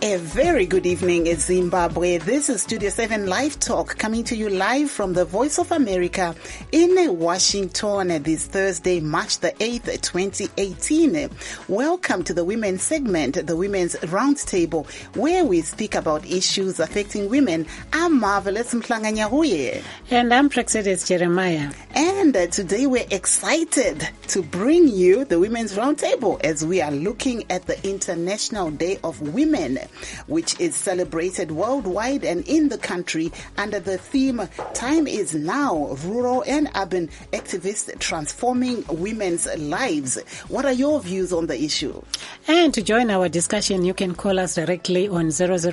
A very good evening, Zimbabwe. This is Studio 7 Live Talk, coming to you live from the Voice of America in Washington this Thursday, March the 8th, 2018. Welcome to the Women's segment, the Women's Roundtable, where we speak about issues affecting women. I'm Marvelous Mhlanganyahuye. And I'm Praxedis Jeremiah. And today we're excited to bring you the Women's Roundtable as we are looking at the International Day of Women, which is celebrated worldwide and in the country under the theme, Time is Now, Rural and Urban Activists Transforming Women's Lives. What are your views on the issue? And to join our discussion, you can call us directly on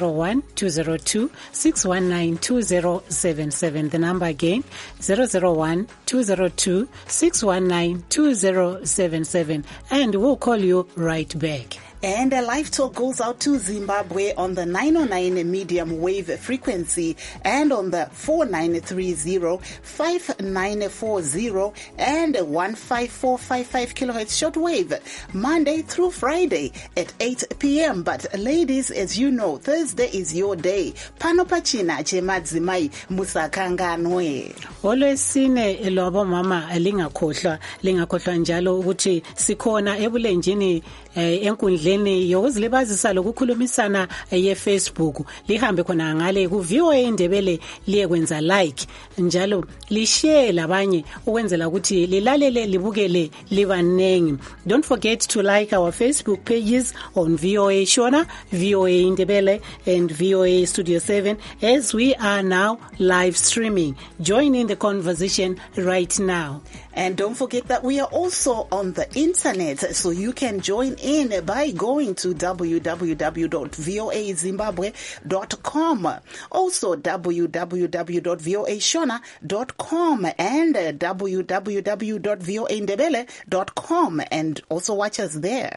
001-202-619-2077. The number again, 001-202-619-2077. And we'll call you right back. And a live talk goes out to Zimbabwe on the 909 medium wave frequency and on the 4930, 5940 and 15455 kilohertz shortwave, Monday through Friday at 8 p.m. But ladies, as you know, Thursday is your day. Panopachina chemadzimai musakanganwe. Always sine elobo mama lingakhohlwa njalo ukuthi sikhona ebulenjini enkundleni yokuzilibazisa lokukhulumisana ye-Facebook. Lihambe khona ngale ku VOA Indebele liye kwenza like njalo lishare labanye ukwenzela ukuthi lilalele libukele libanengi. Don't forget to like our Facebook pages on VOA Shona, VOA Indebele and VOA Studio 7 as we are now live streaming. Join in the conversation right now. And don't forget that we are also on the internet, so you can join in by going to www.voazimbabwe.com, also www.voashona.com and www.voaindebele.com, and also watch us there.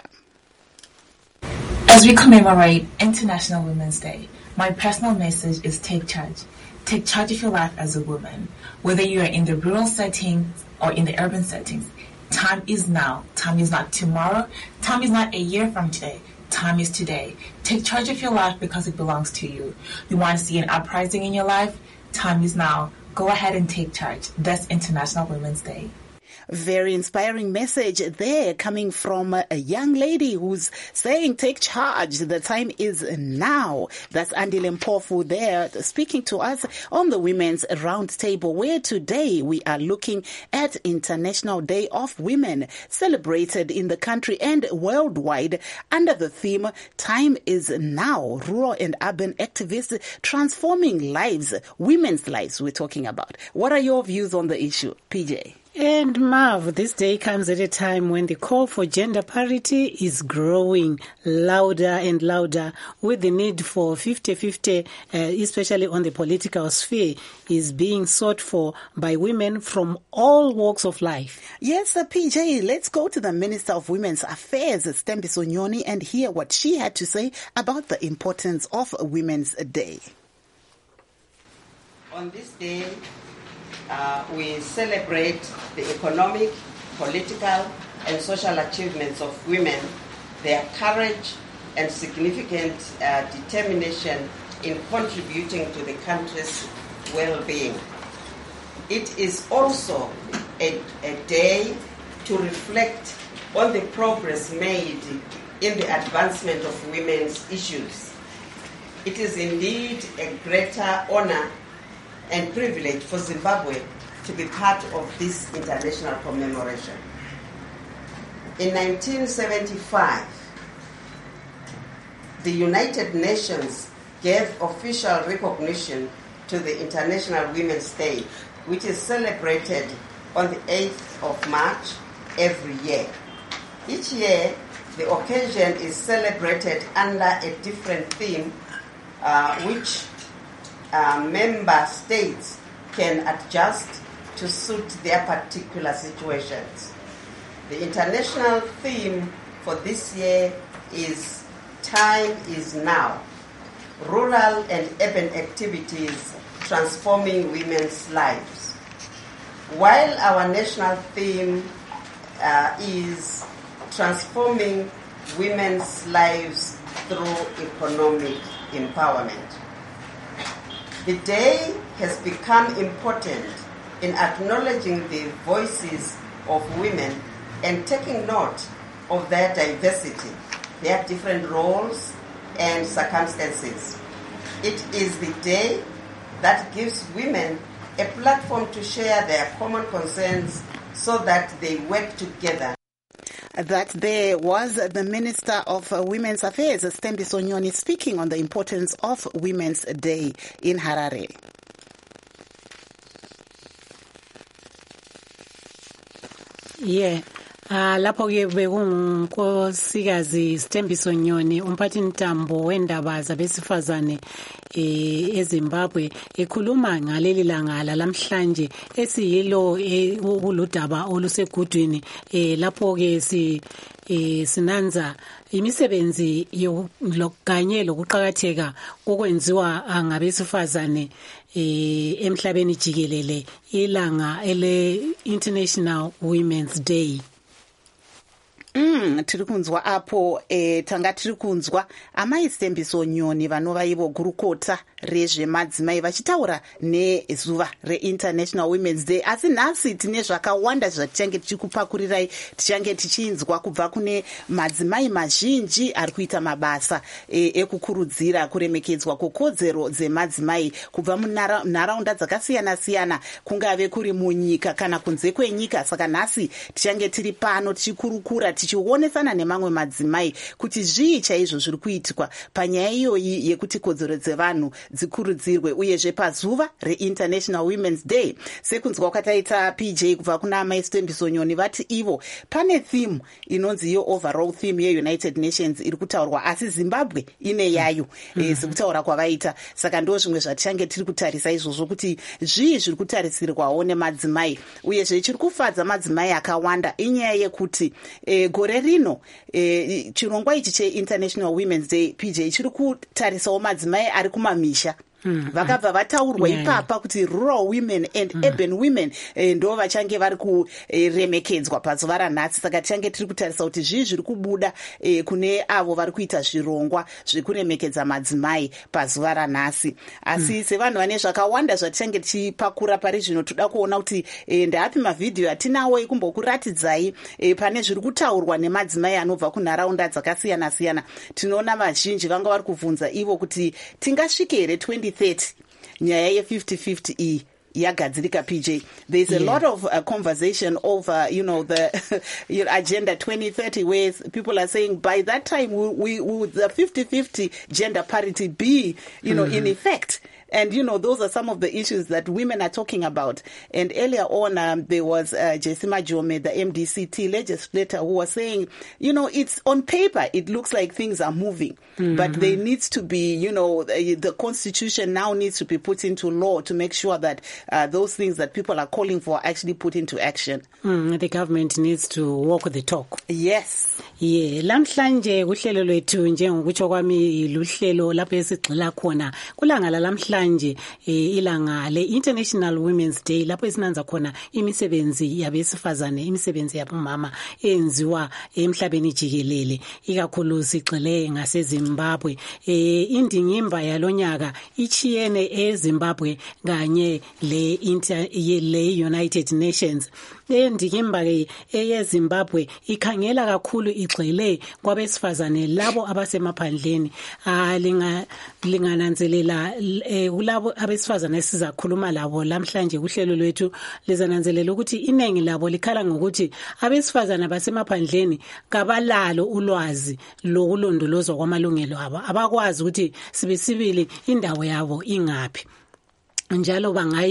As we commemorate International Women's Day, my personal message is take charge. Take charge of your life as a woman, whether you are in the rural setting or in the urban settings. Time is now. Time is not tomorrow. Time is not a year from today. Time is today. Take charge of your life because it belongs to you. You want to see an uprising in your life? Time is now. Go ahead and take charge. That's International Women's Day. Very inspiring message there coming from a young lady who's saying take charge. The time is now. That's Andile Mpofu there speaking to us on the Women's Roundtable, where today we are looking at International Day of Women, celebrated in the country and worldwide under the theme, Time is Now, Rural and Urban Activists Transforming Lives, Women's Lives we're talking about. What are your views on the issue, PJ? And Marv, this day comes at a time when the call for gender parity is growing louder and louder, with the need for 50-50, especially on the political sphere, is being sought for by women from all walks of life. Yes, PJ, let's go to the Minister of Women's Affairs, Stembiso Nyoni, and hear what she had to say about the importance of Women's Day. On this day, we celebrate the economic, political, and social achievements of women, their courage and significant determination in contributing to the country's well-being. It is also a day to reflect on the progress made in the advancement of women's issues. It is indeed a greater honor and privilege for Zimbabwe to be part of this international commemoration. In 1975, the United Nations gave official recognition to the International Women's Day, which is celebrated on the 8th of March every year. Each year, the occasion is celebrated under a different theme, which member states can adjust to suit their particular situations. The international theme for this year is Time is Now, Rural and Urban Activities Transforming Women's Lives. While our national theme is Transforming Women's Lives through economic empowerment. The day has become important in acknowledging the voices of women and taking note of their diversity, their different roles and circumstances. It is the day that gives women a platform to share their common concerns so that they work together. That there was the Minister of Women's Affairs, Sthembiso Nyoni, speaking on the importance of Women's Day in Harare. Yeah. Lapho ke bekunkosikazi Sthembiso Nyoni umphathi ntambo wendaba zabesifazane eZimbabwe ekhuluma ngaleli langa lamhlanje esiyilo uludaba olusegudwini lapho ke sinanza imisebenzi lokanye lokuqhakatheka kokwenziwa ngabesifazane emhlabeni jikelele ilanga ele International Women's Day. Tiri kunzwa apo tanga tiri kunzwa amai Sthembiso Nyoni vanova ivo gurukota rezvemadzimai vachitaura nezuva reInternational Women's Day. Asi nhasi tine zvakawanda zvatichange tichikupakurirai, tichange tichinzwa kubva kune madzimai mazhinji ari kuita mabasa ekukurudzira kuremekedzwa kwekodzero dzemadzimai kubva munharaunda dzakasiyana siyana, kungave kuri munyika kana kunze kwenyika. Saka nhasi tichange tiri pano tichikurukura tichionesana nemamwe madzimai kuti zvii chaizvo zviri kuitikwa panyaya iyoyi yekuti kodzero dzevanhu dzikurudzirwe uyezve pazuva reInternational Women's Day. Sekunzwa kwataita PJ kubva kuna amai Sthembiso Nyoni vati ivo pane theme inonzi iyo overall theme yeUnited Nations iri kutaurwa, asi Zimbabwe ine yayo sekutaura kwavaita. Saka ndo zvimwe zvatichange tiri kutarisa izvozvo kuti zvii zviri kutarisirwawo nemadzimai uyezve chiri kufadza madzimai akawanda inyaya yekuti gore rino chirongwa ichi cheInternational Women's Day PJ chiri kutarisawo madzimai ari kumamisha. Vakabva vataurwa ipapa kuti rural women and urban women ndo vachange vari kuremekedzwa pazuva ranhasi. Saka tichange tiri kutarisa kuti zvii zviri kubuda kune avo vari kuita zvirongwa zvekuremekedza madzimai pazuva ranhasi. Asi sevanhu vane zvakawanda zvatichange tichipakura pari zvino, toda kuona kuti ndeapi mavhidhiyo atinawo ekumbokuratidzai pane zviri kutaurwa nemadzimai anobva kunharaunda dzakasiyana siyana. Tinoona vazhinji vanga vari kubvunza ivo kuti tingasvike here 2030 nyaya ye50-50 iyi yagadzirika PJ. There's a lot of conversation over, the agenda 2030, where people are saying by that time we would the 50-50 gender parity be, in effect. And, those are some of the issues that women are talking about. And earlier on, there was Jesima Jome, the MDCT legislator, who was saying, it's on paper, it looks like things are moving. But there needs to be, the constitution now needs to be put into law to make sure that those things that people are calling for are actually put into action. The government needs to walk the talk. Yes. Yeah. Lamhlanje uhlelo lwethu njengokutsho kwami luhlelo lapho esigxila khona kulanga lamhlanje ilanga le-International Women's Day lapho esinanza khona imisebenzi yabesifazane, imisebenzi yabomama eyenziwa emhlabeni jikelele, ikakhulu sigxile ngaseZimbabwe. Indingimba yalonyaka ichiyene eZimbabwe kanye le United Nations. Indingimba eyeZimbabwe ikhangela kakhulu igxile kwabesifazane labo abasemaphandleni. Lingananzelela kulabo abesifazane sizakhuluma labo lamhlanje kuhlelo lwethu, lizananzelela ukuthi inengi labo likhala ngokuthi abesifazane basemaphandleni kabalalo ulwazi lokulondolozwa kwamalungelo abo, abakwazi ukuthi sibisibili indawo yabo ingaphi. Njalo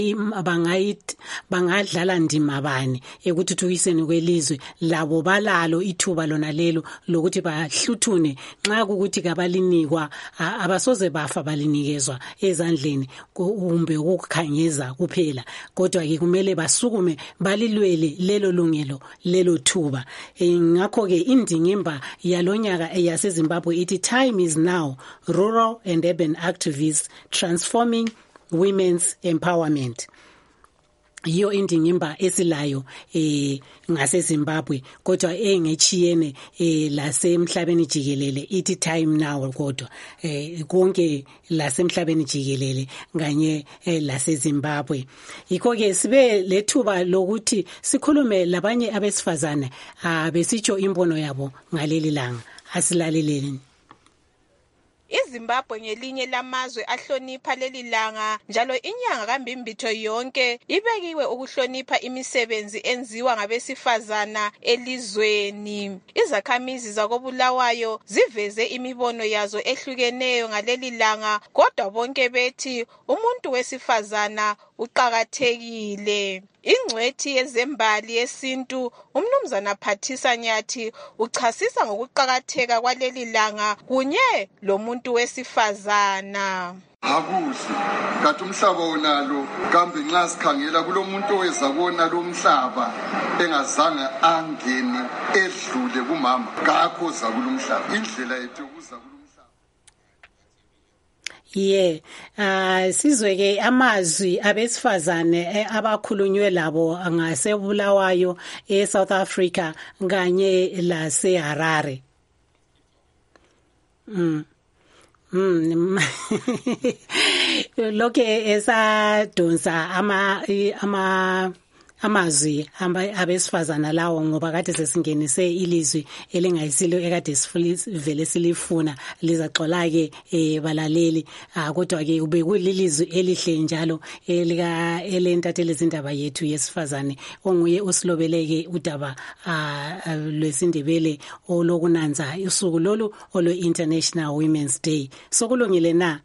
bangadlala ndima bani ekuthuthukiseni kwelizwe labo balalo ithuba lona lelo lokuthi bahluthune nxa kukuthi kabalinikwa abasoze bafa balinikezwa ezandleni kumbe ukukhangeza kuphela, kodwa ke kumele basukume balilwele lelo lungelo lelo thuba. Ngakho ke indingimba yalonyaka yaseZimbabwe ithi time is now, rural and urban activists transforming women's empowerment. yiyo indingimba esilayo ngase Zimbabwe kodwa engechiyene lasemhlabeni jikelele ithi time now kodwa konke lasemhlabeni jikelele kanye lase Zimbabwe. Yikho ke sibe lethuba lokuthi sikhulume labanye abesifazane besitsho imbono yabo ngaleli langa. Asilaleleni. iZimbabwe ngelinye lamazwe ahlonipha leli langa njalo inyanga kaMbimbitho yonke ibekiwe ukuhlonipha imisebenzi enziwa ngabesifazana elizweni. Izakhamizi zakoBulawayo ziveze imibono yazo ehlukeneyo ngaleli langa kodwa bonke bethi umuntu wesifazana uqakathekile. Ingcwethi yezembali yesintu umnumzana Phathisa Nyathi uchasisa ngokuqakatheka kwaleli langa kunye lomuntu wesifazana. Akuhle kathi umhlaba wonalo kambe nxa sikhangela kulomuntu oweza kuona lo mhlaba engazange angene edlule kumama ngakho za kulomhlaba indlela yethu ukuza sizweke amazwi abesifazane abakhulunywe labo ngaseBulawayo eSouth Africa kanye laseHarare. Lokhe esadonsa amazwi abesifazana lawo ngoba kade sesingenise ilizwi elingayisilo ekade sivele silifuna lizaxola ke balaleli kodwa ke ube kulilizwi elihle njalo elentathele izindaba yethu yesifazane onguye usilobeleke udaba lwesindebele olokunanza usuku lolu olo International Women's Day. Sokulungile na?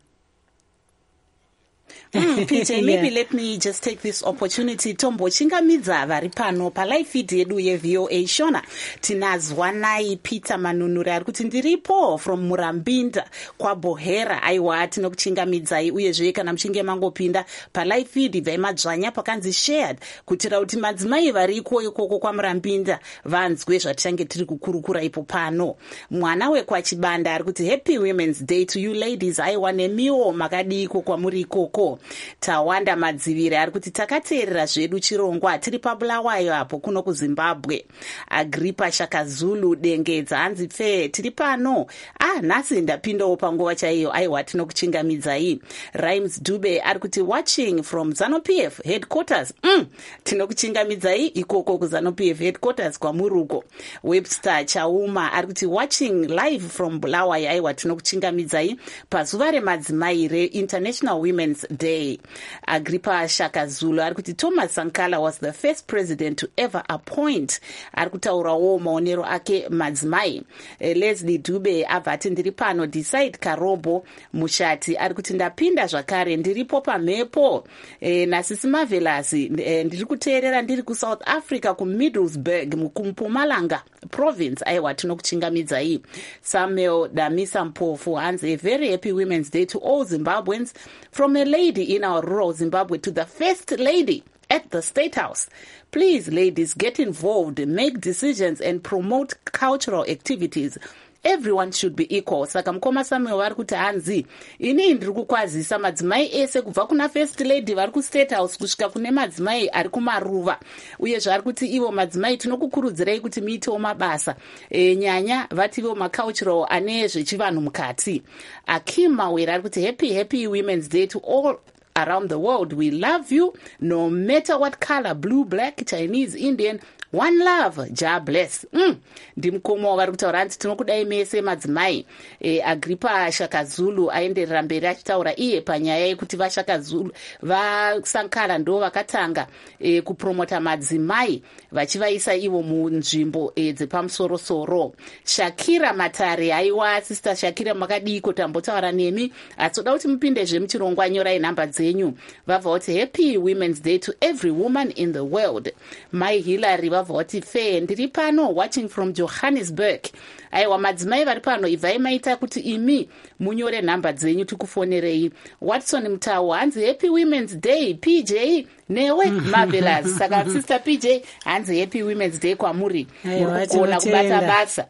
PJ, maybe let me just take this opportunity Tombo chingamidza vari pano palive feed yedu yeVOA Shona tinazwa naye Peter Manunuri ari kuti ndiripo from Murambinda kwaBohera aiwa tinokuchingamidzai uyezve kana muchinge mangopinda palive feed vaimadzvanya pakanzi shared kutira kuti madzimai variko ikoko kwaMurambinda vanzwe zvatichange tiri kukurukura ipo pano. Mwana wekwachibanda ari kuti happy Women's Day to you ladies aiwa nemiwo makadiko kwamuri ikoko. Tawanda Madzivire ari kuti takateerera zvedu chirongwa tiri paBulawayo apo kuno kuZimbabwe. Agrippa Shakazulu Dengedza hanzi pfe tiri pano nhasi ndapindawo panguva chaiyo aiwa tinokuchingamidzai. Rhymes Dube ari kuti watching from ZANU-PF headquarters tinokuchingamidzai ikoko kuZANU-PF headquarters kwamuruko. Webster Chauma ari kuti watching live from Bulawayo aiwa tinokuchingamidzai pazuva remadzimai reInternational Women's Day. Agrippa Shakazulu ari kuti Thomas Sankara was the first president to ever appoint. Ari kutaurawo maonero ake madzimai. Leslie Dube abvati ndiri pano. Decide Karobo Mushati ari kuti ndapinda zvakare ndiripo pamhepo. Nasisi Marvelous ndiri kuteerera ndiri kuSouth Africa kuMiddlesbrough muMpumalanga province aiwa tinokuchingamidzai. Samuel Damisa Mpofu hanzi a very happy Women's Day to all Zimbabweans from a lady in our rural Zimbabwe to the first lady at the State House. Please, ladies, get involved, make decisions and promote cultural activities. Everyone should be equal. Saka mukoma Samuel vari kuti hanzi ini ndiri kukwazisa madzimai ese kubva kuna first lady vari kuState House kusvika kune madzimai ari kumaruva uye zvari kuti ivo madzimai tinokukurudzirai kuti muitewo mabasa nyanya vativo macultural ane zvechivanhu mukati. Akim Mawera ari kuti happy Women's Day to all around the world. We love you no matter what color, blue, black, Chinese, Indian. One love, Jah bless. Ndimkomo vari kutaura hanzi tinokudai mese madzimai. Agrippa Shakazulu aenderera mberi achitaura iye panyaya yekuti vaShakazulu vaSankara ndo vakatanga kupromota madzimai vachivaisa ivo munzvimbo dzepamusoro-soro. Shakira Matare aiwa sister Shakira makadiko tambotaura nemi atsoda kuti mupinde zvemuchirongwa nyorai nhamba dzenyu. Vabva kuti happy Women's Day to every woman in the world. Mai Hillary vabva kuti fe ndiri pano watching from Johannesburg. Aiwa madzimai vari pano ibvai maita kuti imi munyore nhamba dzenyu tikufonerei. Watson Mutawu hanzi happy Women's Day PJ newe Marvelous. Saka sister PJ hanzi happy Women's Day kwamuri mukugona kubata basa.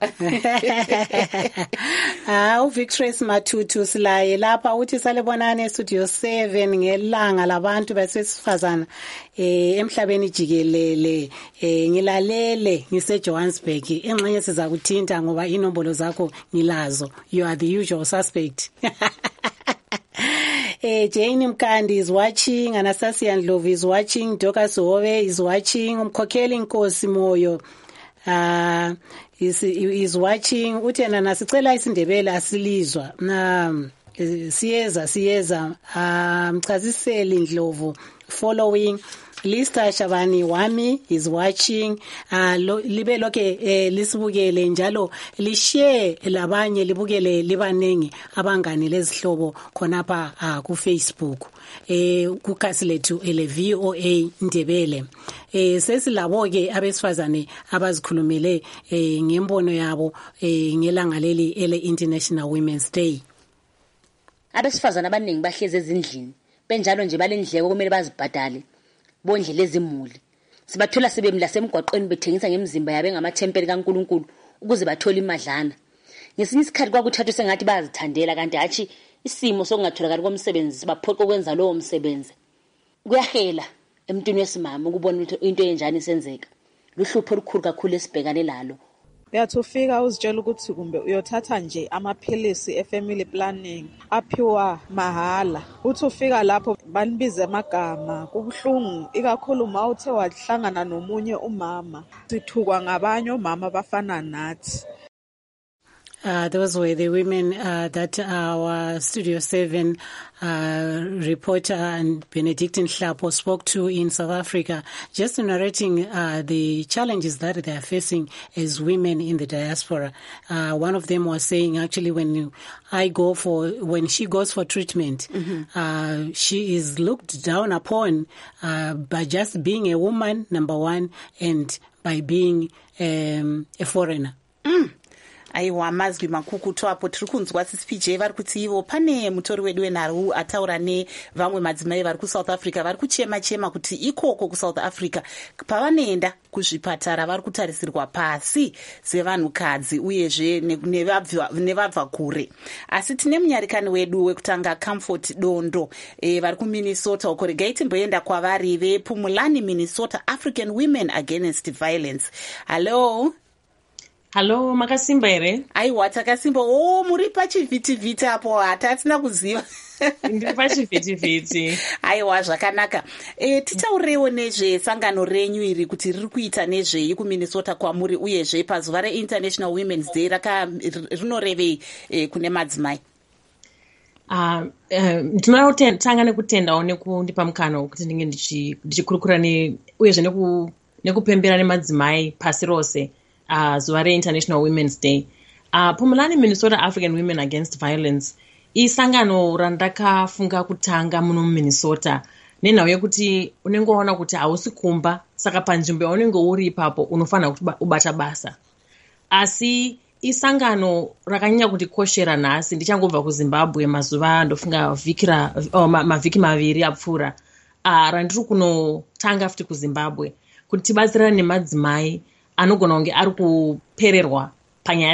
uVictorious Matutu silaye lapha uthi salebonane studio 7 ngelanga labantu besifazana emhlabeni jikelele ngilalele ngise Johannesburg engxenye siza kuthinta ngoba inombolo zakho ngilazo. You are the usual suspect. Jane Mkandi is watching, Anastasia Ndlovu is watching, Doka Sohove is watching, Umkhokheli Nkosi Moyo is watching. Uthi yena sicela isiNdebele asilizwa. Siyeza Mchaziseli Ndlovu following. Lista Shabani Wami is watching. Libe loke lisibukele njalo lishare labanye libukele libanengi abangani lezihlobo khonapha ku Facebook kukhasi lethu ele VOA Ndebele. Sesilabo ke abesifazane abazikhulumele ngembono yabo ngelanga leli ele International Women's Day. Abesifazane abaningi bahleze ezindlini benjalo nje balendleko kumele bazibhadale bondle ezimuli. Sibathola sebemla semgwaqweni bethengisa ngemizimba yabe ngamathempeli kaNkuluNkulu ukuze bathole imadlana. Ngesinye isikhathi kwakuthathwa sengathi bazithandela kanti hathi isimo sokungatholakala komsebenzi sibaphoqa ukwenza lowo msebenzi. Kuyahela emntwini wesimama ukubona into enjani isenzeka. Luhlupho olukhulu kakhulu esibhekane lalo. Uyathi ufika uzitshela ukuthi kumbe uyothatha nje amaphilisi e-family planning aphiwa mahala. Uthi ufika lapho banibize amagama kubuhlungu ikakhulu uma uthe wahlangana nomunye umama. Sithukwa ngabanye omama bafana nathi. Those were the women that our Studio 7 reporter and Benedictine Hlapo spoke to in South Africa, just narrating the challenges that they are facing as women in the diaspora. One of them was saying, actually, when she goes for treatment, she is looked down upon by just being a woman, number one, and by being a foreigner. Aiwa mazwi makukutu apo tiri kunzwa CPJ vari kuti ivo pane mutori wedu wenhau ataura nevamwe madzimai vari kuSouth Africa vari kuchema kuti ikoko kuSouth Africa pavanoenda kuzvipatara vari kutarisirwa pasi sevanhukadzi uyezve nevabva kure. Asi tine munyarikani wedu wekutanga Comfort Dondo vari kuMinnesota uko. Regai timboenda kwavari vePumulani Minnesota African Women Against Violence. Hello, makasimba here. Aiwa takasimba. Muri pachivhitivhiti apo hatatina kuziva. Ndiri pachivhitivhiti. Aiwa zvakanaka. Titaurewo nezvesangano renyu iri kuti riri kuita nezvei kuMinnesota kwamuri uyezve pazuva reInternational Women's Day rinorevei kune madzimai? Ndinoda kutanga nekutendawo nekundipa mukana kuti ndinge ndichikurukura uyezve nekupembera nemadzimai pasi rose. Zuva reInternational Women's Day. Pumulani Minnesota African Women Against Violence isangano randakafunga kutanga muno muMinnesota nenhau yekuti unenge waona kuti hausi kumba, saka panzvimbo yaunenge uri ipapo unofanira kuti ubata basa. Asi isangano rakanyanya kutikoshera nhasi. Ndichangobva kuZimbabwe mazuva ndofunga mavhiki maviri apfuura, randiri kunotanga futi kuZimbabwe kuti tibatsirane nemadzimai anogona kunge ari kupererwa panyaya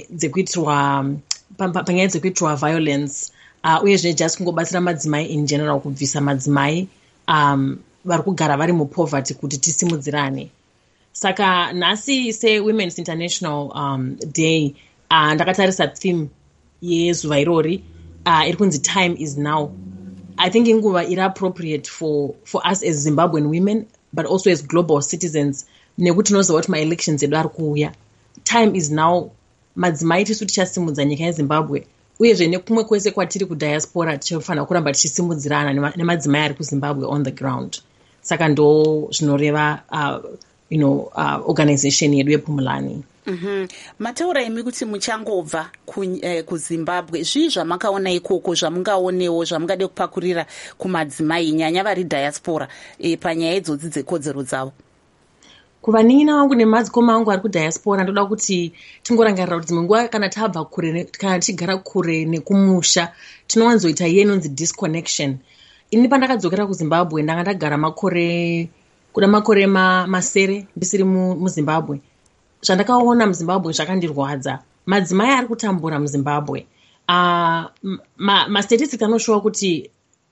dzekuitirwa violence uyezve just kungobatsira madzimai in general kubvisa madzimai vari kugara vari mupoverty kuti tisimudzirane. Saka nhasi seWomen's International Day ndakatarisa theme yezuva irori iri kunzi Time is Now. I think inguva iri appropriate for us as Zimbabwean women but also as global citizens nekuti tinoziva kuti maelections edu ari kuuya. Time is now. Madzimai tisu tichasimudza nyika yeZimbabwe uyezve nekumwe kwese kwatiri kudiaspora tichofanira kuramba tichisimudzirana nemadzimai ari kuZimbabwe on the ground. Saka ndo zvinoreva organization yedu yePumulani. Mataura imi kuti muchangobva kuZimbabwe, zvii zvamakaona ikoko zvamungaonewo zvamungade kupakurira kumadzimai nyanya vari diaspora panyaya idzodzi dzekodzero dzavo? Kuvanina wangu nemadzikoma angu ari kudiaspora ndoda kuti tingorangarira kuti dzimwe nguva kana tabva kure kana tichigara kure nekumusha tinowanzoita iye inonzi disconnection. Ini pandakadzokera kuZimbabwe ndanga ndagara makore masere ndisiri muZimbabwe. Zvandakaona muZimbabwe zvakandirwadza. Madzimai ari kutambura muZimbabwe. Mastatistics anoshowa kuti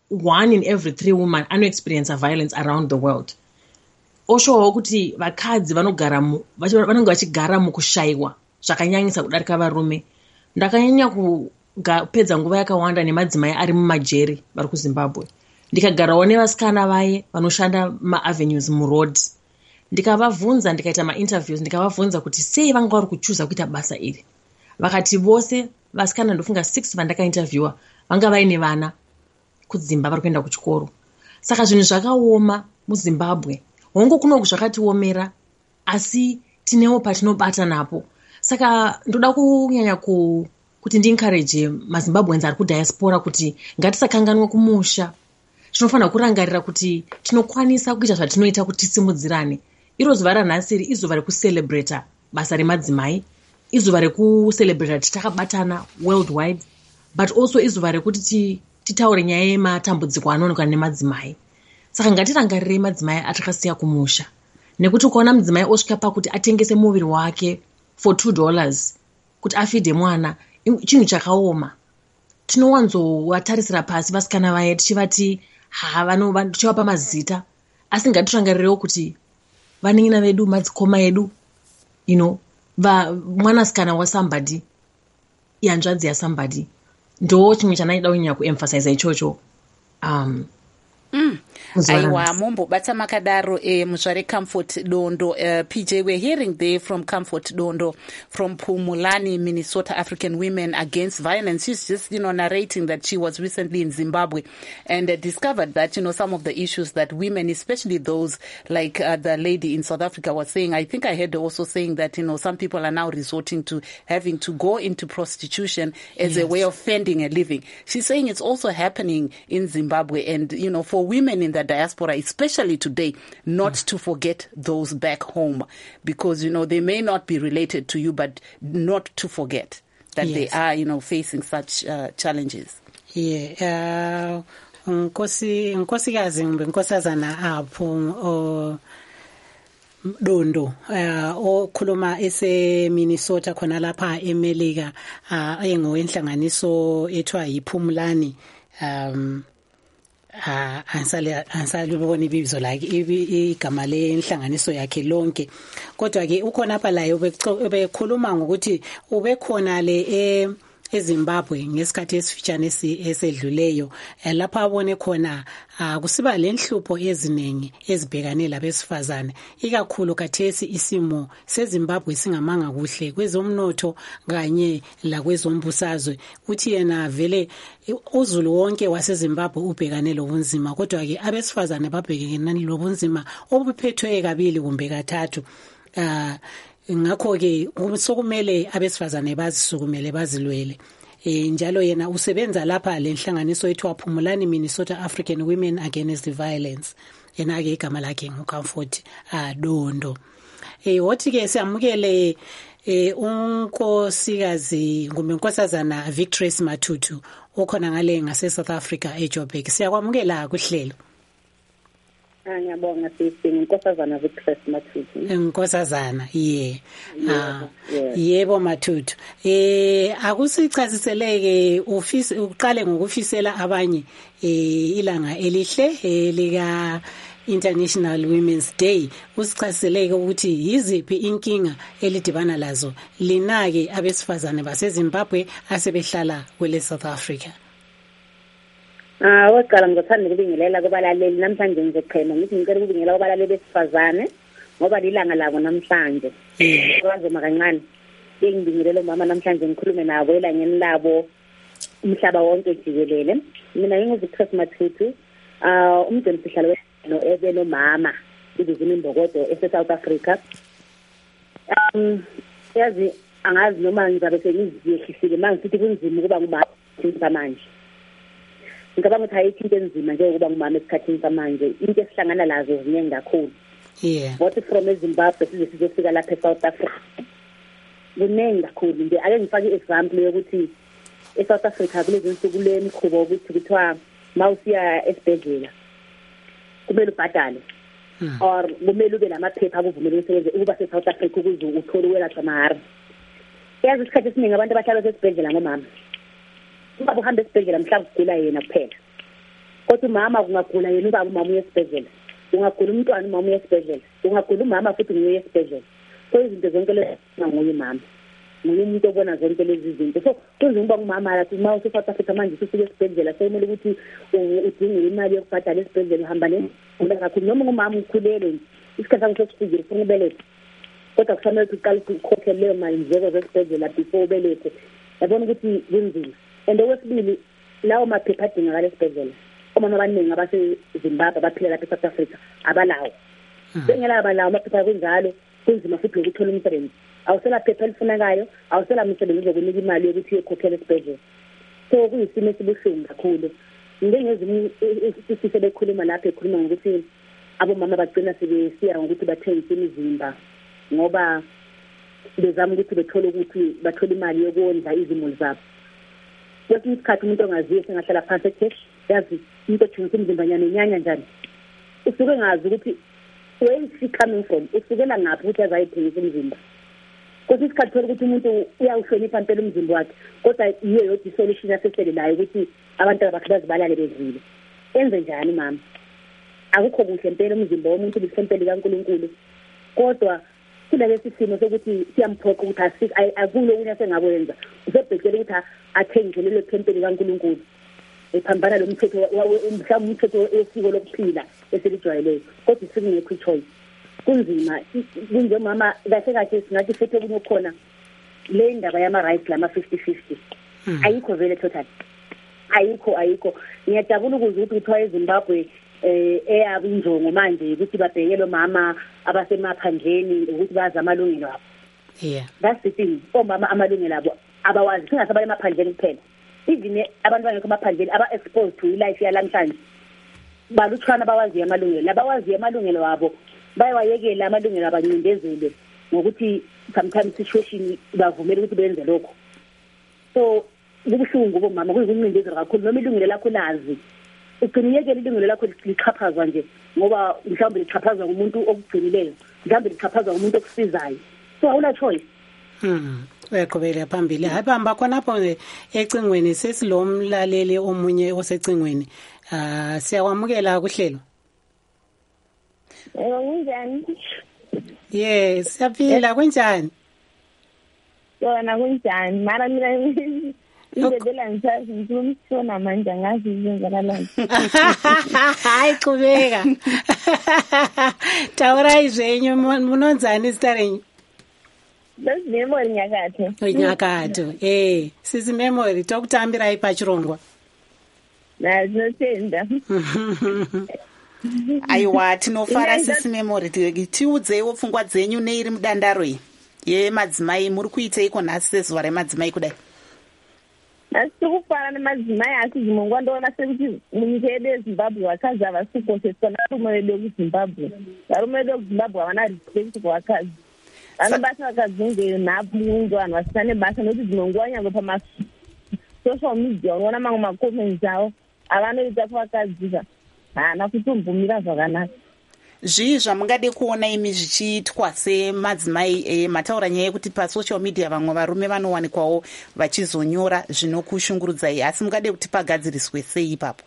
1 in every 3 women experience violence around the world. Osho kuti vakadzi vanenge vachigara mukushayiwa zvakanyanyisa kudarika varume. Ndakanyanya kupedza nguva yakawanda nemadzimai ari mumajeri vari kuZimbabwe. Ndikagarawo nevasikana vaye vanoshanda maavenues muroad. Ndikavabvunza, ndikaita mainterviews, ndikavabvunza kuti sei vanga vari kuchuza kuita basa iri. Vakati vose vasikana ndofunga 6 vandakainterviewa vanga vaine vana kudzimba vari kuenda kuchikoro. Saka zvinhu zvakaoma muZimbabwe. Hongu kuno zvakatiomera asi tinewo patinobata napo. Saka ndoda kunyanya kuti ndi-encourage maZimbabweans ari kudiaspora kuti ngatisakanganwe kumusha. Tinofanira kurangarira kuti tinokwanisa kuita zvatinoita kuti tisimudzirane. Iro zuva ranhasi izuva rekucelebrata basa remadzimai, izuva rekucelebrata kuti takabatana worldwide, but also izuva rekuti titaure nyaya yematambudziko anoonekwa nemadzimai. Saka ngatirangarirei madzimai atakasiya kumusha. Nekuti ukaona mudzimai osvika pakuti atengese muviri wake for $2 kuti afidhe mwana, chinhu chakaoma. Tinowanzovatarisira pasi vasikana vaye tichivati tichivapa mazita, asi ngatirangarirei kuti vaning'ina vedu, madzikoma edu, mwanasikana wasambadi, ihanzvadzi yasambadi. Ndo chimwe chanaida kunyanya kuemphasize ichocho. Aiwa mombo bata makadaro muzvare Comfort Dondo. PJ, we're hearing there from Comfort Dondo from Pumulani, Minnesota, African Women Against Violence. She's just narrating that she was recently in Zimbabwe and discovered that some of the issues that women, especially those like the lady in South Africa was saying. I think I heard also saying that some people are now resorting to having to go into prostitution as a way of fending a living. She's saying it's also happening in Zimbabwe, and for women in the diaspora, especially today, not to forget those back home, because they may not be related to you, but not to forget that they are facing such challenges. Nkosikazi nkosazana apho Dondo okhuluma ese Minnesota khona lapha eMelika engowenhlanganiso ethiwa yiPhumulani. Ansalibona ibizo lakhe igama lenhlanganiso yakhe lonke, kodwa ke ukhona apha layo bekhuluma ngokuthi ubekhona le eZimbabwe ngesikhathi esifitshane esedluleyo lapha abone khona kusiba lenhlupho eziningi ezibhekane labesifazane, ikakhulu kathesi isimo seZimbabwe singamanga kuhle kwezomnotho kanye lakwezombusazwe. Uthi yena vele uzulu wonke waseZimbabwe ubhekane lobunzima, kodwa ke abesifazane babhekene lobunzima obuphethwe kabili kumbe kathathu. Ngakho ke sokumele abesifazane bazisukumele bazilwele. Njalo yena usebenza lapha lenhlanganiso ethiwa Phumulani, Minnesota African Women Against Violence. Yena ke igama lakhe nguComfort Dondo. Wothi ke siyamukele unkosikazi kumbe unkosazana Victress Matutu okhona ngale ngase South Africa eJoburg. Siyakwamukela kuhlelo. Ngiyabonga sisi inkosazana Victress Matutu. Inkosazana yebo Matutu. Akusichasiseleke uqale ngokufisela abanye ilanga elihle lika International Women's Day. Usichasiseleke ukuthi yiziphi inkinga elidibana lazo linake abesifazane baseZimbabwe asebehlala kwele South Africa. Waqala ngothanda ukubingelela kubalaleli namhlanje ngizochema ngithi ngicela ukubingelela kubalaleli besifazane ngoba lilanga labo namhlanje. Kwazoma kancane. Ngibingelela umama namhlanje ngikhulume nabo elangeni labo umhlaba wonke jikelele. Mina nginguVictress Matutu, umdeni sihlalo ebe nomama ibizini Mbokodo eSouth Africa. Yazi angazi noma ngizabe sengizihlisile mangisithi kunzima ukuba ngubaba manje. Ngicabanga ukuthi hayi into enzima nje ukuba ngumama esikhathini samanje, into esihlangana lazo ziningi kakhulu. What from eZimbabwe sizofika lapha eSouth Africa kuningi kakhulu nje. Ake ngifake example yokuthi eSouth Africa kulezi insuku lemkhubo ukuthi kuthiwa mawusiya esibhedlela kumele ubhadale or kumele ube namaphepha akuvumela ukusebenza ukuba seSouth Africa ukuze uthole ukwelatshwa mahara. Yazi isikhathi esiningi abantu abahlala esibhedlela ngomama. Uma uhambe esibhedlela mhlawumbe ugula yena kuphela. kodwa umama kungagula yena ubaba umama uyesibhedlela, ungagula umntwana umama uyesibhedlela, ungagula umama futhi nguye esibhedlela. So izinto zonke lezi nguye mama, nguye umuntu obona zonke lezi zinto. So kunzima ukuba umama lathi uma usuSouth Africa manje usufike esibhedlela sekumele ukuthi udinge imali yokubhadala esibhedlela, uhamba nengula kakhulu noma ngumama ukhulelwe isikhathi sakho sokufika ufuna ubelethe, kodwa kufanele ukuthi uqale ukhokhe leyo mali ndleko zesibhedlela before ubelethe. Yabona ukuthi kunzima. And okwesibili, lawo maphepha adingakala esibhedlela omama abaningi abaseZimbabwe abaphila lapha eSouth Africa abalawo. Bengela abalawo amaphepha kunjalo kunzima futhi ukuthola umsebenzi. Awusela phepha elifunekayo, awusela umsebenzi ozokunika imali yokuthi uyekhokhela esibhedlela. So kuyisimo esibuhlungu kakhulu. Ngengezimo isifise bekhuluma lapha ekhuluma ngokuthi abomama bagcina sebesiya ngokuthi bathengise imizimba ngoba bezama ukuthi bathole imali yokondla izimuli zabo. Kwesinye isikhathi umuntu ongaziyo sengahlala phansi ethi yazi umuntu othengisa imizimba nyanya njani, usuke ngazi ukuthi where is she coming from, usukela ngaphi ukuthi azayithengisa imizimba. Kwesinye isikhathi thola ukuthi umuntu uyawuhlonipha impela umzimba wakhe, kodwa yiyo yodwa isolution aseselelayo ukuthi abantu abakhe bazibalale bezile. Enze njani mama? Akukho kuhle impela umzimba womuntu bisempeli kaNkulunkulu, kodwa kulesi simo sokuthi siyamphoqa ukuthi akulo okunye asengakwenza, usebhekele ukuthi athengise lelo thempeli kaNkulunkulu ephambana lo mthetho mhlawumbe umthetho esiko lokuphila esilijwayeleyo, kodwa sikungekho choice. Kunzima kunje mama kahle kahle singathi futhi kunokhona le ndaba yama rights lama 50-50 ayikho vele total, ayikho. Ngiyajabula ukuzwa ukuthi kuthiwa eZimbabwe eyabi injongo manje ukuthi babhekele omama abasemaphandleni ukuthi bazi amalungelo abo. That's the thing. Omama amalungelo abo abawazi, singasabale emaphandleni kuphela, even abantu abangekho emaphandleni aba-exposed to life yalamhlanje balutshwana abawazi amalungelo. Abawazi amalungelo abo bayawayekela amalungelo abancindezele ngokuthi sometimes situation bavumela ukuthi benze lokho. So kubuhlungu bomama, kuyikuncindezela kakhulu noma ilungelo lakho lazi ugciniyekela ilungelo lakho lichaphazwa nje ngoba mhlawumbe lichaphazwa ngumuntu okugcinileyo, mhlawumbe lichaphazwa ngumuntu okusizayo. So awula choice. Uyaqhubela phambili. Hamba khonapho ecingweni sesilomlaleli omunye osecingweni. Siyawamukela kuhlelo. Kunjani? Yes, siyaphila kunjani? Yona kunjani? Mara mina ngidedela ngisazi ngizomsona manje ngazi izenzakalani. Hayi qhubeka. Tawura izenyu munonzani starenyu? Bas memory nyakatho. Nyakatho. Sisi memory tokutambira ipachirongwa. Nazotenda. Aiwa tinofara sisi memory tiudzewo pfungwa dzenyu neiri mudandaro yemadzimai muri kuiteiko nhasi sezuva remadzimai kudai? Asikufara nemadzimai asi zvimongwa ndoona sekuti munyika yedu yeZimbabwe vakazi havasikukosheswa narume vedu vekuZimbabwe. Varume vedu vekuZimbabwe havana respect kuvakadzi, vanobata vakadzi kunge nhapu mundu vanhu vasina nebasa, nokuti dzimwe nyange pamasocial media unoona mamwe macomments avo avanoita kuvakadzika hana kutombumira zvakanaka. Zvii zvamungade kuona imi zvichiitwa semadzimai? Mataura nyaya yekuti pasocial media vamwe varume vanowanikwawo vachizonyora zvinokushungurudzai, asi mungade kuti pagadziriswe sei ipapo?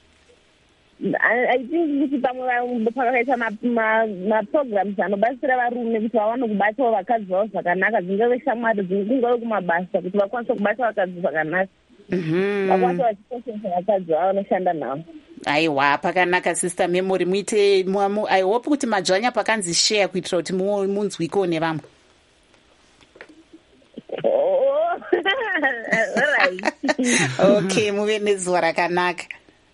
I think kuti pamwe pakaita maprograms anobatsira varume kuti vawane kubatawo vakadzi vavo zvakanaka, dzingave shamwari kungave kumabasa kuti vakwanise kubata vakadzi zvakanaka, vakwanise vachikoshesa vakadzi vavo vanoshanda navo. Aiwa, pakanaka sister memory. Muite I hope kuti madzvanya pakanzi share kuitira kuti munzwiko nevamwe. Okay, muve nezuva rakanaka.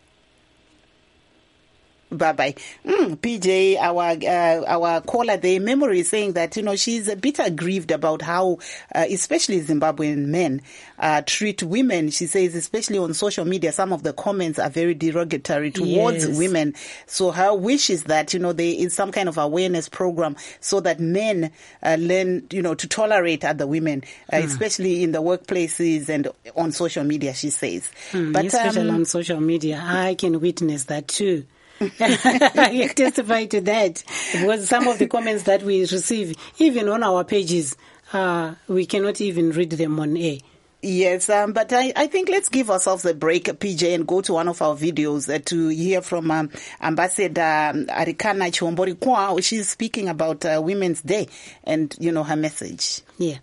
Bye-bye. PJ, our caller there, Memory, is saying that, she's a bit aggrieved about how, especially Zimbabwean men, treat women. She says, especially on social media, some of the comments are very derogatory towards women. So her wish is that, there is some kind of awareness program so that men learn, to tolerate other women, especially in the workplaces and on social media, she says. But especially on social media, I can witness that too. I testify to that because some of the comments that we receive, even on our pages, we cannot even read them on air. Yes, but I think let's give ourselves a break, PJ, and go to one of our videos to hear from Ambassador Arikana Chiombori-Quao. She's speaking about Women's Day and, her message. Yeah.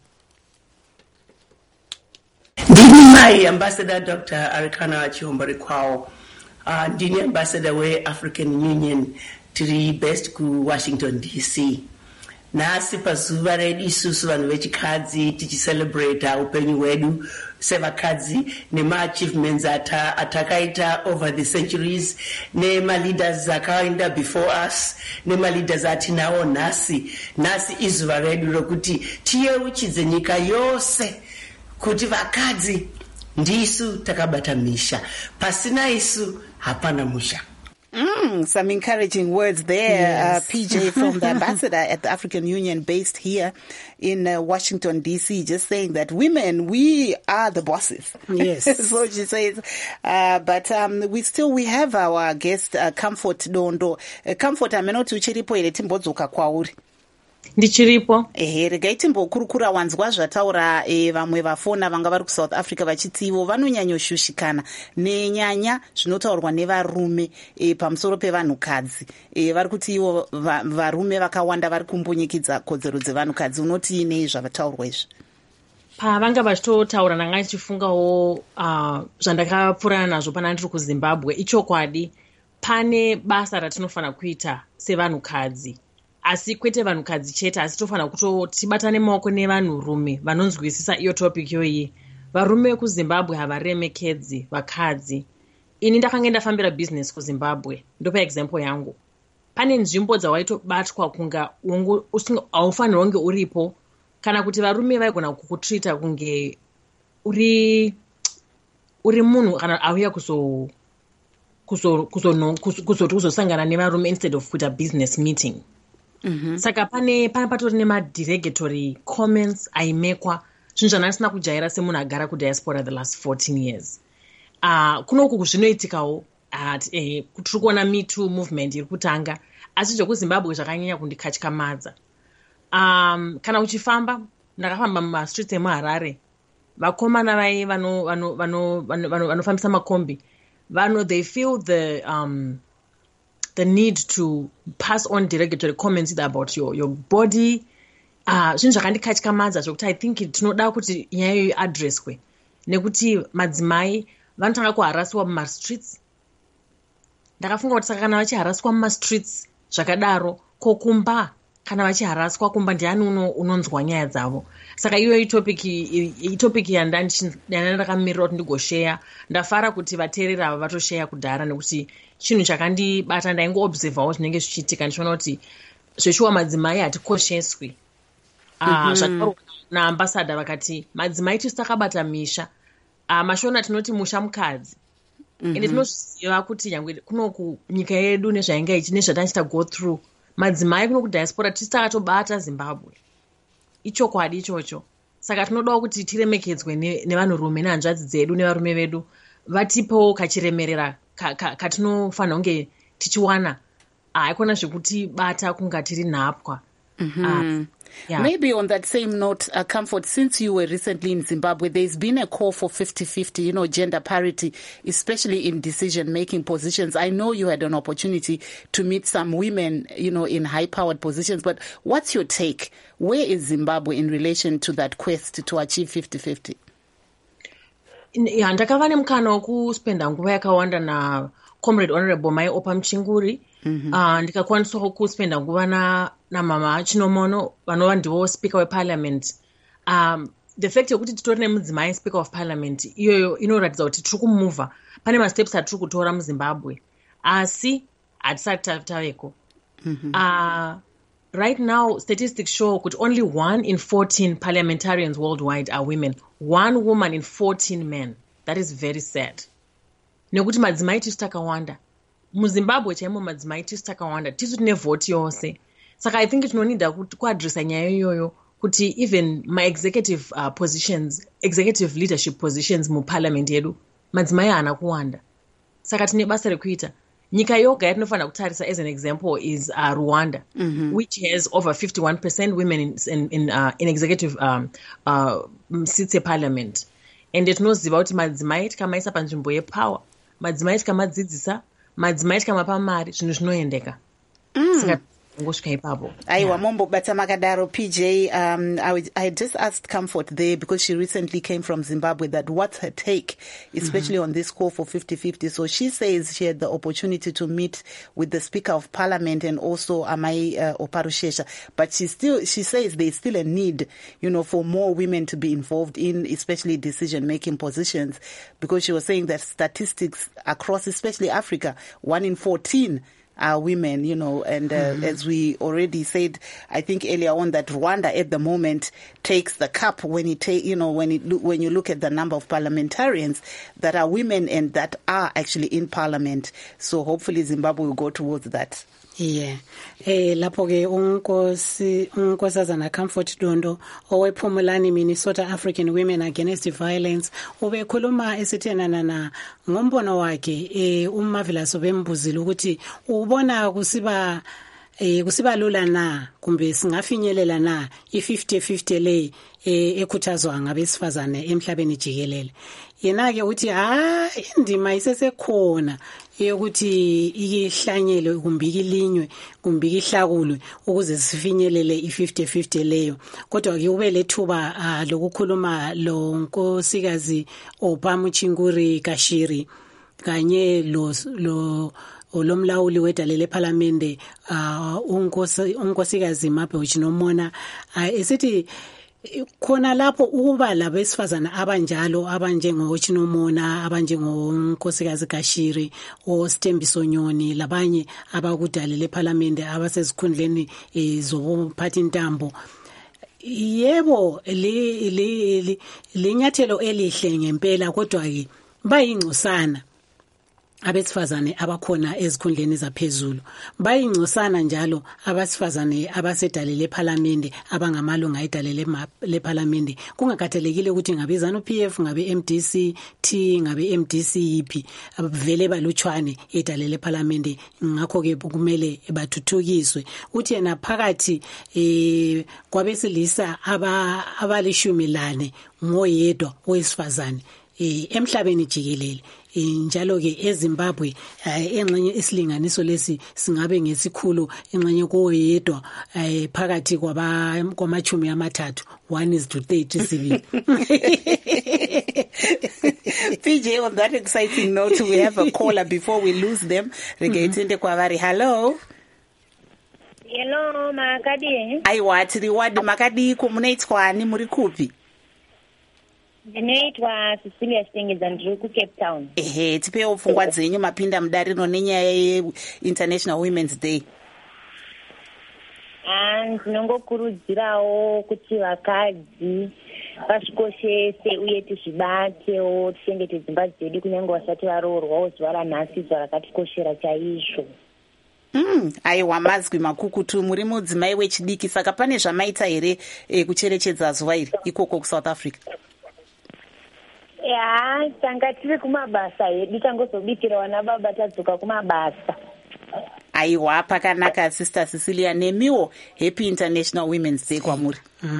Ndini Ambassador Dr. Arikana Chiombori-Quao, ndini Ambassador we African Union tiri based ku Washington DC. Nasi pazuva redu isusu vanhu vechikadzi tichicelebrate upenyu hwedu sevakadzi nema-achievements atakaita over the centuries nema-leaders akaenda before us nema-leaders atinawo nhasi izuva redu rokuti tiyeuchidze nyika yose kuti vakadzi ndisu takabata misha, pasina isu hapana musha. Some encouraging words there, yes. PJ, from the ambassador at the African Union based here in Washington, D.C., just saying that women, we are the bosses. Yes. That's what she says. But we have our guest, Comfort Dondo. Comfort, amenoti uchiripo ile timbodzoka kwauri. Ndichiripo. Regai timbokurukura wanzwa zvataura vamwe vafona vanga vari kuSouth Africa vachiti ivo vanonyanyoshushikana nenyanya zvinotaurwa nevarume pamusoro pevanhukadzi. Vari kuti ivo varume vakawanda vari kumbunyikidza kodzero dzevanhukadzi. Unoti nei zvavataurwa izvi? Pavanga vachitotaura ndanga ndichifungawo zvandakapfuurana nazvo pana ndiri kuZimbabwe. Ichokwadi, pane basa ratinofanira kuita sevanhukadzi. Asi kwete vanhukadzi chete, asi tofanira kuti tibatane maoko nevanhurume vanonzwisisa iyo topic yoyi. Varume vekuZimbabwe havaremekedzi vakadzi. Ini ndakanga ndafambira business kuZimbabwe, ndopa example yangu. Pane nzvimbo dzawaitobatwa kunga haufanirwa kunge uripo, kana kuti varume vaigona kukutrita kunge uri munhu kana auya kuzosangana nevarume instead of kuita business meeting. Saka pane patori nema-derogatory comments aimekwa, zvinhu zvandasina kujaira semunhu agara kudiaspora the last 14 years. Kunoku zvinoitikawo tiri kuona Me Too movement iri kutanga, asi zvekuZimbabwe zvakanyanya kundikatyamadza. Kana uchifamba, ndakafamba mumastreets emuHarare, vakomana vai vanofambisa makombi, they feel the need to pass on derogatory comments about your body. Zvinhu zvakandikatyamadza zvokuti I think tinoda kuti nyaya iyoyo addresswe, nekuti madzimai vanotanga kuharasiwa mumastreets. Ndakafunga kuti saka kana vachiharaswa mumastreets zvakadaro, kokumba kana vachiharaswa kumba ndiani unonzwa nyaya dzavo. Saka iyoyo itopic yandandakamirira kuti ndigosheya. Ndafara kuti vateerera ava vatosheya kudhara, nekuti chinhu chakandibata ndaingoobservawo zvinenge zvichiitika. Ndichiona kuti zveshuwa madzimai hatikosheswi. Zvataurwa naambasada vakati madzimai tisu takabata misha, mashona tinoti musha mukadzi. Ende tinozviziva kuti nyangwe kunoku nyika yedu nezvatachita go through, madzimai kuno kudiaspora tisu takatobata Zimbabwe. Ichokwadi ichocho. Saka tinodawo kuti tiremekedzwe nevanhurume nehanzvadzi dzedu nevarume vedu, vatipewo kachiremerera katinofanira kunge tichiwana. Haikona zvekuti bata kunga tiri nhapwa. Yeah. Maybe on that same note, Comfort, since you were recently in Zimbabwe, there's been a call for 50-50, gender parity, especially in decision-making positions. I know you had an opportunity to meet some women, in high-powered positions, but what's your take? Where is Zimbabwe in relation to that quest to achieve 50-50? Ndakava nemukana wekuspenda nguva yakawanda na Comrade Honorable Mai Opa Mchinguri. Ndikakwanisawo kuspenda nguva namama Chinomono vanova ndivo speaker weparliament. The fact yokuti titori nemudzimai speaker of parliament iyoyo inoratidza kuti tiri kumuvha. Pane masteps atiri kutora muZimbabwe, asi hatisati taveko. Right now, statistics show that only 1 in 14 parliamentarians worldwide are women. 1 woman in 14 men. That is very sad. Nekuti madzimai tisu takawanda. MuZimbabwe chaimo madzimai tisu takawanda. Tisu tine voti yose. Saka I think tinonida kuadresa nyaya iyoyo kuti even my executive positions, executive leadership positions mu parliament yedu, madzimai haana kuwanda. Saka tine basa rekuita. Nyika yoga yatinofanira kutarisa as an example is Rwanda, which has over 51% women in executive seats of parliament. ende tinoziva kuti madzimai tikamaisa panzvimbo yepower, madzimai tikamadzidzisa, madzimai tikamapa mari, zvinhu zvinoendeka. Saka ngosvika ipapo. Aiwa mombo bata makadaro PJ. I just asked Comfort there because she recently came from Zimbabwe that what's her take, especially on this call for 50-50. So she says she had the opportunity to meet with the Speaker of Parliament and also Amai Oparushesha, but she says there's still a need, for more women to be involved in, especially decision-making positions, because she was saying that statistics across, especially Africa, 1 in 14 are women, and as we already said, I think earlier on, that Rwanda at the moment takes the cup when when you look at the number of parliamentarians that are women and that are actually in parliament. So hopefully Zimbabwe will go towards that. Yeah. Lapho ke unkosazana Comfort Dondo owePhumulani Minnesota African Women Against Violence ubekhuluma esithenana na ngombono wakhe uMavilas obembuzile ukuthi ubona kusiba lula na kumbe singafinyelela na i50-50 le ekhuthazwa ngabesifazane emhlabeni jikelele. Yena ke uthi indima isesekhona yokuthi ihlanyelwe kumbe ilinywe kumbe ihlakulwe ukuze sifinyelele i50-50 leyo. Kodwa ke ube lethuba lokukhuluma lo nkosikazi Opamuchinguri Kashiri kanye lomlawuli wedale leParliament unkosikazi Mapho Chinomona esithi khona lapho ukuba labesifazana abanjalo abanjengoChinomona abanjengonkosikazi Kashiri oSthembiso Nyoni labanye abakudale leParliament abasezikhundleni zobuphathi intambo. Yebo lenyathelo elihle ngempela, kodwa ke bayingcosana abesifazane abakhona ezikhundleni zaphezulu, bayingcosana njalo abasifazane abasedale leParliament abangamalunga edale leParliament, kungakhathalekile ukuthi ngabe ZANU-PF ngabe MDC T ngabe MDC yipi vele balutshwane edale leParliament. Ngakho ke kumele bathuthukiswe. Uthi yena phakathi kwabesilisa abalishumi lane ngoyedwa owesifazane emhlabeni jikelele. Njalo ke eZimbabwe engxenye isilinganiso lesi singabe ngesikhulu engxenye koyedwa phakathi kwamachumi amathathu 1:30 sibili. PJ, on that exciting note, we have a caller before we lose them. Regaitinde kwavari. Hello. Hello Makadi. Aiwa tiri wadi Makadi kumunaitwani muri kupi? Ndinoitwa Cecilia Stengedza ndiri kuCape Town. Tipewo pfungwa dzenyu mapinda mudariro nenyaya yeInternational Women's Day. Ndinongokurudzirawo kuti vakadzi vasvikoshese uye tizvibatewo tichengete dzimba dzedu kunyange vasati varoorwawo zuva ranhasi, zuva rakatikoshera chaizvo. Aiwa mazwi makukutu, muri mudzimai wechidiki, saka pane zvamaita here kucherechedza zuva iri ikoko kuSouth Africa? Tanga tiri kumabasa hedu, tangozobikira vana baba tadzoka kumabasa. Aiwa, pakanaka Sister Cecilia. Nemiwo Happy International Women's Day kwamuri.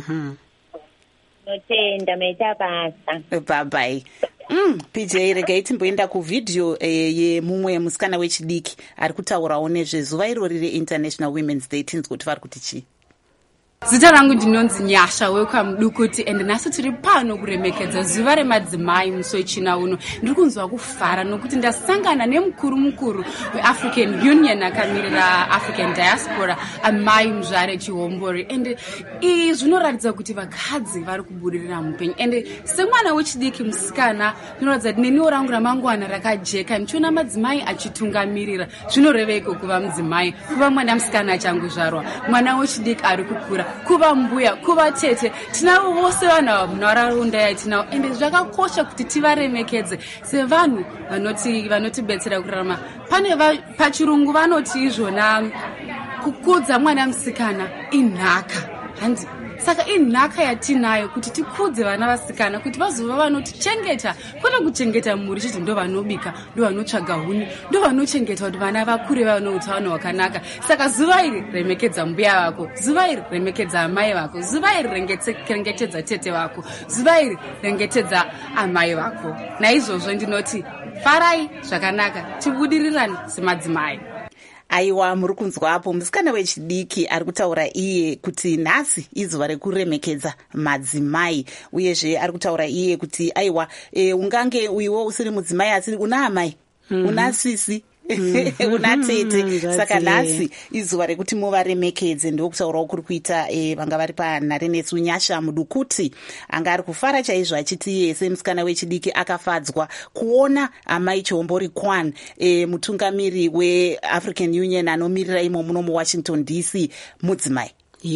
Notenda meita basa. Bye bye. PJ, regai timboenda kuvidhiyo yemumwe musikana wechidiki ari kutaurawo nezvezuva irori reInternational Women's Day. Tinzwe kuti vari kuti chii. Zita rangu ndinonzi Nyasha Welcome Dukuti, and nhasi tiri pano kuremekedza zuva remadzimai musi wechina uno. Ndiri kunzwa kufara nokuti ndasangana nemukuru weAfrican Union akamirira African Diaspora, Amai Muzvare Chihombori, and izvi zvinoratidza kuti vakadzi vari kubudirira mupenyu. And semwana wechidiki musikana zvinoratidza kuti neniwo rangu ramangwana rakajeka ndichiona madzimai achitungamirira. Zvinoreveiko kuva mudzimai, kuva mwana musikana achangozvarwa, mwana wechidiki ari kukura, kuva mbuya, kuva tete, tinavo vose vanhu munharaunda yatinavo, ende zvakakosha kuti tivaremekedze sevanhu vanotibetsera kurarama. Pane pachirungu vanoti izvona kukudza mwana musikana inhaka. saka inhaka yatinayo kuti tikhudze vana vasikana kuti vazova vanotichengeta kwete kuchengeta mhuri chete ndo vanobika ndo vanotsvaga huni ndo vanochengeta kuti vana vakure vano utano hwakanaka. Saka zuva iri remekedza mbuya vako, zuva iri remekedza amai vako, zuva iri rengetedza tete vako, zuva iri rengetedza amai vako. Naizvozvo ndinoti farai zvakanaka, tibudirirane semadzimai. Aiwa, muri kunzwa apo musikana wechidiki ari kutaura iye kuti nhasi izuva rekuremekedza madzimai, uyezve ari kutaura iye kuti aiwa, ungange uiwo usiri mudzimai asi una amai, una sisi una tete, saka nhasi izuva rekuti muvaremekedze. Ndokutaurawo kuri kuita vanga vari panharenetsu Nyasha Mudukuti anga ari kufara chaizvo achiti yese musikana wechidiki akafadzwa kuona amai Chihombori Kwan, mutungamiri weAfrican Union anomirira imo muno muWashington DC, mudzimai.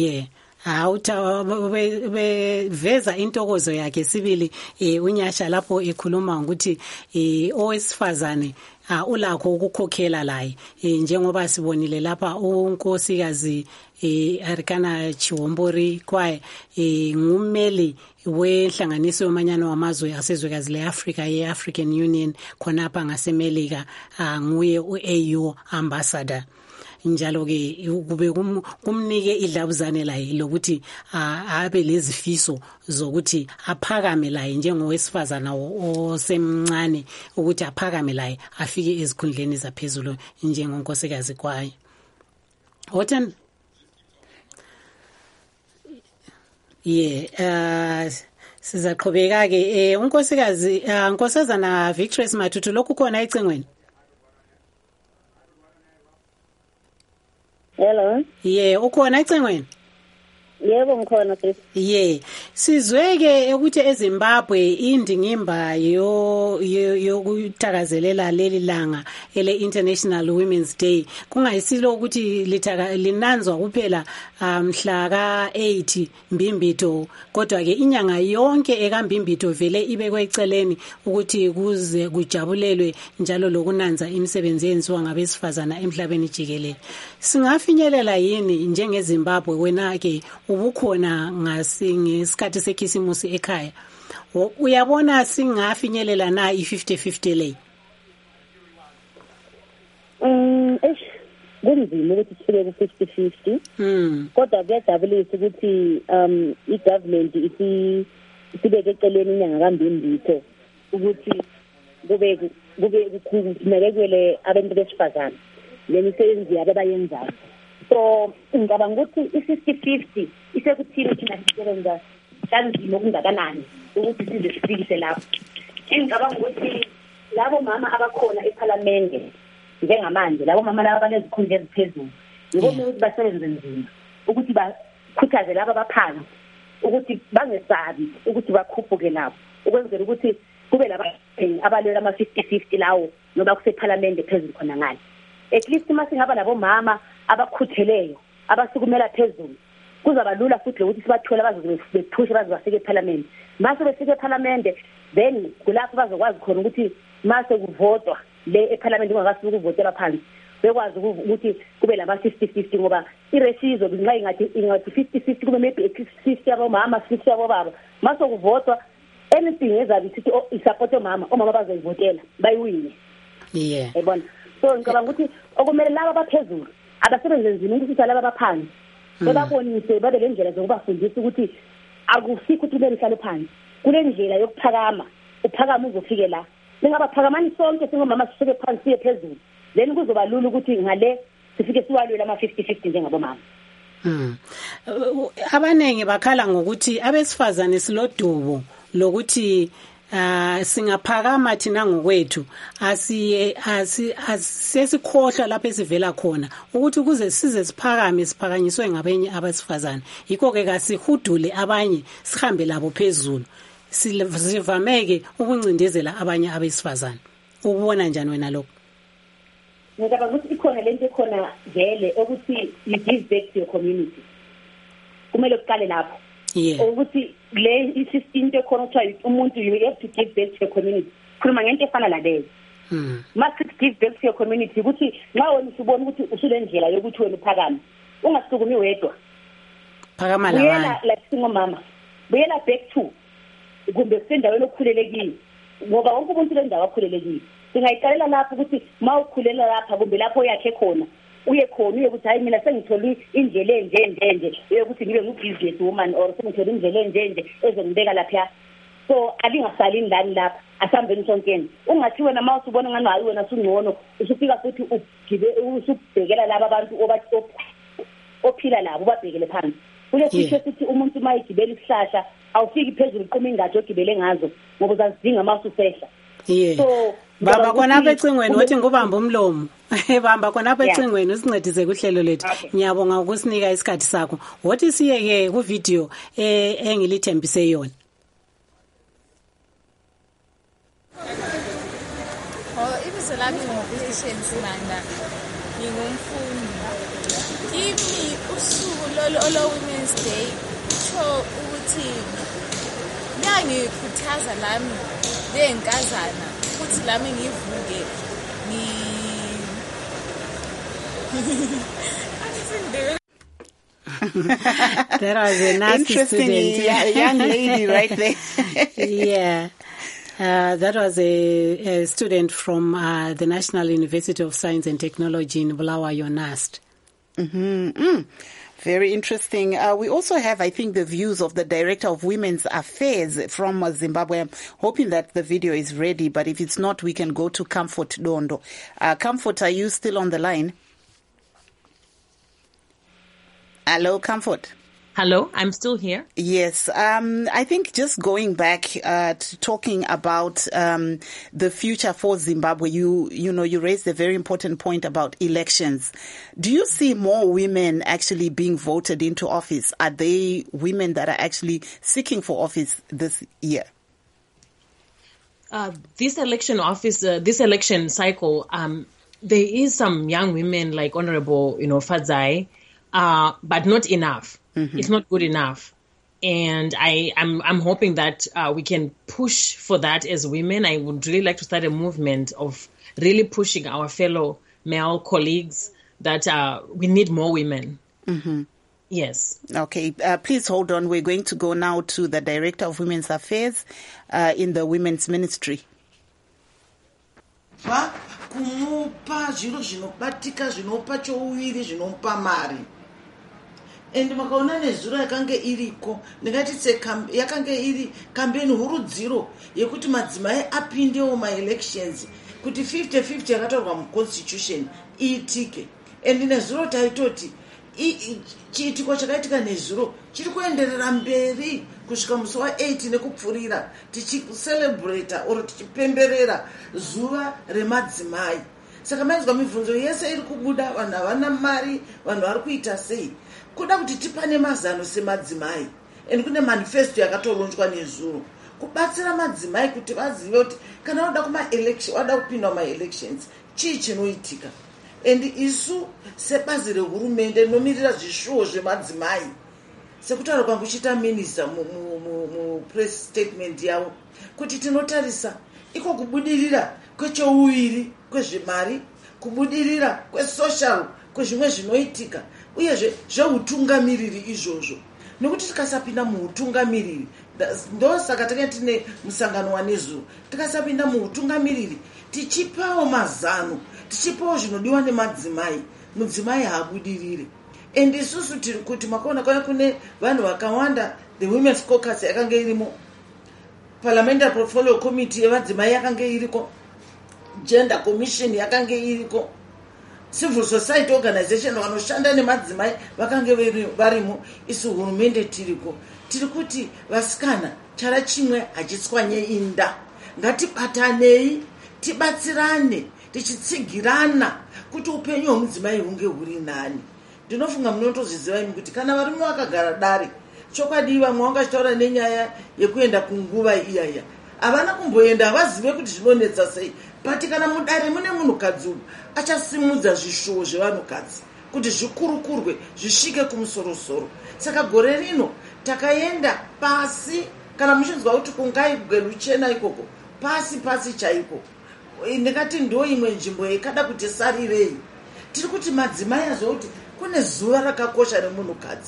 Veza intokozo yakhe sibili uNyasha lapho ekhuluma ukuthi owesifazane ulakho ukukhokhela laye, njengoba sibonile lapha unkosikazi Arikana Chihombori kwaye ngummeli wenhlanganiso yomanyano wamazwe asezwekazi leAfrika ye-African Union khonapha ngaseMelika, nguye uAU ambassador. Njalo ke kube kumnike idlabuzane laye lokuthi abe lezifiso zokuthi aphakame laye njengowesifazana osemncane, ukuthi aphakame laye afike ezikhundleni zaphezulu njengonkosikazi kwaye. Hoten sizaqhubeka ke unkosikazi Nkosazana Victorious Matutu, lokhu khona ecingweni. Hello. Ukhona ecingweni? Yebo ngikhona sis. Sizweke ukuthi eZimbabwe indingimba yokuthakazelela leli langa ele International Women's Day kungayisilo ukuthi linanzwa kuphela mhla ka-8 Mbimbito, kodwa ke inyanga yonke ekaMbimbito vele ibekwe eceleni ukuthi kuze kujabulelwe njalo lokunanza imisebenzi yenziwa ngabesifazana emhlabeni jikelele. Singafinyelela yini njengeZimbabwe wena ke ubukhona ngesikhathi sekhisimusi ekhaya? Uyabona singafinyelela na i-50-50 le? Kunzima ukuthi sifike ku-50-50, kodwa kuyajabulisa ukuthi i-government isibeke eceleni inyanga kaMbimbito ukuthi kube kunakekelwe abantu besifazane lemisebenzi yabo abayenzayo. So ngicabanga ukuthi i-50-50 isekuthini thina sisebenza kanzima okungakanani ukuthi size sifikise lapho. Ngicabanga ukuthi labo mama abakhona eParliament njengamanje, labo mama laba banezikhundla eziphezulu, ngibona ukuthi basebenze nzima ukuthi bakhuthaze laba abaphansi ukuthi bangesabi ukuthi bakhuphuke nabo, ukwenzela ukuthi kube labantu abalwela ama-50-50 lawo noba kuseParliament phezulu khona ngale. At least masingaba labo mama abakhutheleyo abasukumela phezulu, kuzaba lula futhi ukuthi sibathola bazophusha bazofika eParliament. Mase befika eParliament then kulapho bazokwazi khona ukuthi mase kuvotwa le eParliament ungakasuka ukuvotela phansi bekwazi ukuthi kube lama 50-50, ngoba ireshizo nxa ingathi 50-50 kube maybe 50 yabo mama 50 yabo baba, mase kuvotwa anything ezabi sithi isupport omama bazoyivotela bayiwine. Yabona, so ngicabanga ukuthi okumele laba abaphezulu abasebenze nzima ukuthi laba abaphansi bebabonise babe lendlela zokubafundisa ukuthi akusikho ukuthi behlale phansi, kule ndlela yokuphakama uphakama uzofike la. Ningabaphakamani sonke singomama sifike phansi siye phezulu, then kuzoba lula ukuthi ngale sifike siwalwela ama-50-50 njengabomama. Abanengi bakhala ngokuthi abesifazane silodubo lokuthi singaphakama thina ngokwethu sesikhohlwa lapho esivela khona ukuthi kuze size siphakame siphakanyiswe ngabenye abesifazane. Yikho ke kasihudule abanye sihambe labo phezulu, sivameke ukuncindezela abanye abesifazane. Ubona njani wena lokho? Ngicabanga ukuthi ikhona lento ekhona vele ukuthi you give back to your community. Kumele uqale lapho. Ukuthi le into ekhona ukuthi umuntu you have to give back to your community. Khuluma ngento efana la leyo. Must give back to your community ukuthi nxa wena usubona ukuthi usule ndlela yokuthi wena uphakame ungasukumi wedwa. buyela like singomama buyela back to kumbe kusendaweni okukhulelekile ngoba wonke umuntu lendawo akhulelekile singayiqalela lapho ukuthi mawukhulela lapha kumbe lapho yakhe khona uye khona uye ukuthi hayi mina sengithole indlela enje uye ukuthi ngibe ngu-business woman or sengithole indlela enje ezongibeka lapha. So alingasali ndani lapha asambeni sonkeni ungathiwe na mawuthi ubona ngani hayi wena sungcono usufika futhi usubhekela laba abantu ophila labo babhekele phansi kulesisho sithi umuntu mayigibela isihlahla awufiki phezulu uqhuma ingadi ogibele ngazo ngoba uzazidinga mawususehla. So baba khona apha ecingweni uthi ngubamba umlomo bamba khona apha ecingweni usincedise kuhlelo lethu. Ngiyabonga ukusinika isikhathi sakho. Wothi siyeke ku video engilithembise yona. Ibizo lami nguPatience Simanda, ngingumfundi. Kimi usuku lo Women's Day cho ukuthi ngiyakhuthaza lami lenkazana ukuthi lami ngivuke That was a nasty interesting young lady right there. Yeah. That was a student from the National University of Science and Technology in Bulawayo, NUST. Very interesting. We also have, I think, the views of the Director of Women's Affairs from Zimbabwe. I'm hoping that the video is ready, but if it's not, we can go to Comfort Dondo. Comfort, are you still on the line? Hello, Comfort. Hello, I'm still here. Yes. I think just going back to talking about the future for Zimbabwe, you raised a very important point about elections. Do you see more women actually being voted into office? Are they women that are actually seeking for office this year? This election cycle, there is some young women like Honorable, Fadzai, but not enough. Mm-hmm. It's not good enough. And I'm hoping that we can push for that as women. I would really like to start a movement of really pushing our fellow male colleagues that we need more women. Mm-hmm. Yes. Okay. Please hold on. We're going to go now to the Director of Women's Affairs in the Women's Ministry. Kumupa zviro zvinobatika zvinopa chouwiri zvinopa mari. And makaona nezuro yakange iriko ndingatitse yakange iri campaign hurudziro yekuti madzimai apindewo ma-elections kuti 50-50 yakatorwa muconstitution iitike. And nezuro taitoti chiitiko chakaitika nezuro chiri kuenderera mberi kusvika musi wa8 nekupfurira tichicelebrata or tichipemberera zuva remadzimai. Saka maizwa mibvunzo yese iri kubuda, vanhu havana mari, vanhu vari kuita sei, kuda kuti tipane mazano semadzimai. And kune manifesto yakatonjwa nezuro kubatsira madzimai kuti vazive kuti kana wada kuma-election, wada kupinda ma-elections, chii chinoitika. And isu sebazi rehurumende rinomirira zvishuwo zvemadzimai, sekutaura kwangu chiita minister press statement yavo, kuti tinotarisa iko kubudirira kwechouwiri kwezvemari, kubudirira kwesocial kwezvimwe zvinoitika, uyezve zveutungamiriri izvozvo. Nokuti tikasapinda muutungamiriri, ndosaka takanga tine musangano wanezuro, tikasapinda muutungamiriri tichipawo mazano, tichipawo zvinodiwa nemadzimai, mudzimai haabudirire. And isusu tiri kuti makaona kwaya kune vanhu vakawanda, the Women's Caucus yakanga irimo, Parliamentary Portfolio Committee yevadzimai yakanga iriko, Gender Commission yakanga iriko, Civil Society Organization vanoshanda nemadzimai vakanga varimo. Isu hurumende tiriko, tiri kuti vasikana chara chimwe hachitswanye inda, ngatibatanei, tibatsirane, tichitsigirana kuti upenyu hwemudzimai hunge huri nani. Ndinofunga munotozviziva imi kuti kana varume vakagara dare, chokwadi vamwe vangachitaura nenyaya yekuenda kunguva iyaya, havana kumboenda, havazive kuti zvinonetsa sei. But kana mudare mune munhukadzi uyu achasimudza zvishuwo zvevanhukadzi kuti zvikurukurwe zvisvike kumusorosoro. Saka gore rino takaenda pasi, kana muchinzwa kuti kungaigwe ruchena ikoko, pasi chaiko. Ndingati ndo imwe nzvimbo yakada kuti sarirei. Tiri kuti madzimai azvo kuti kune zuva rakakosha remunhukadzi,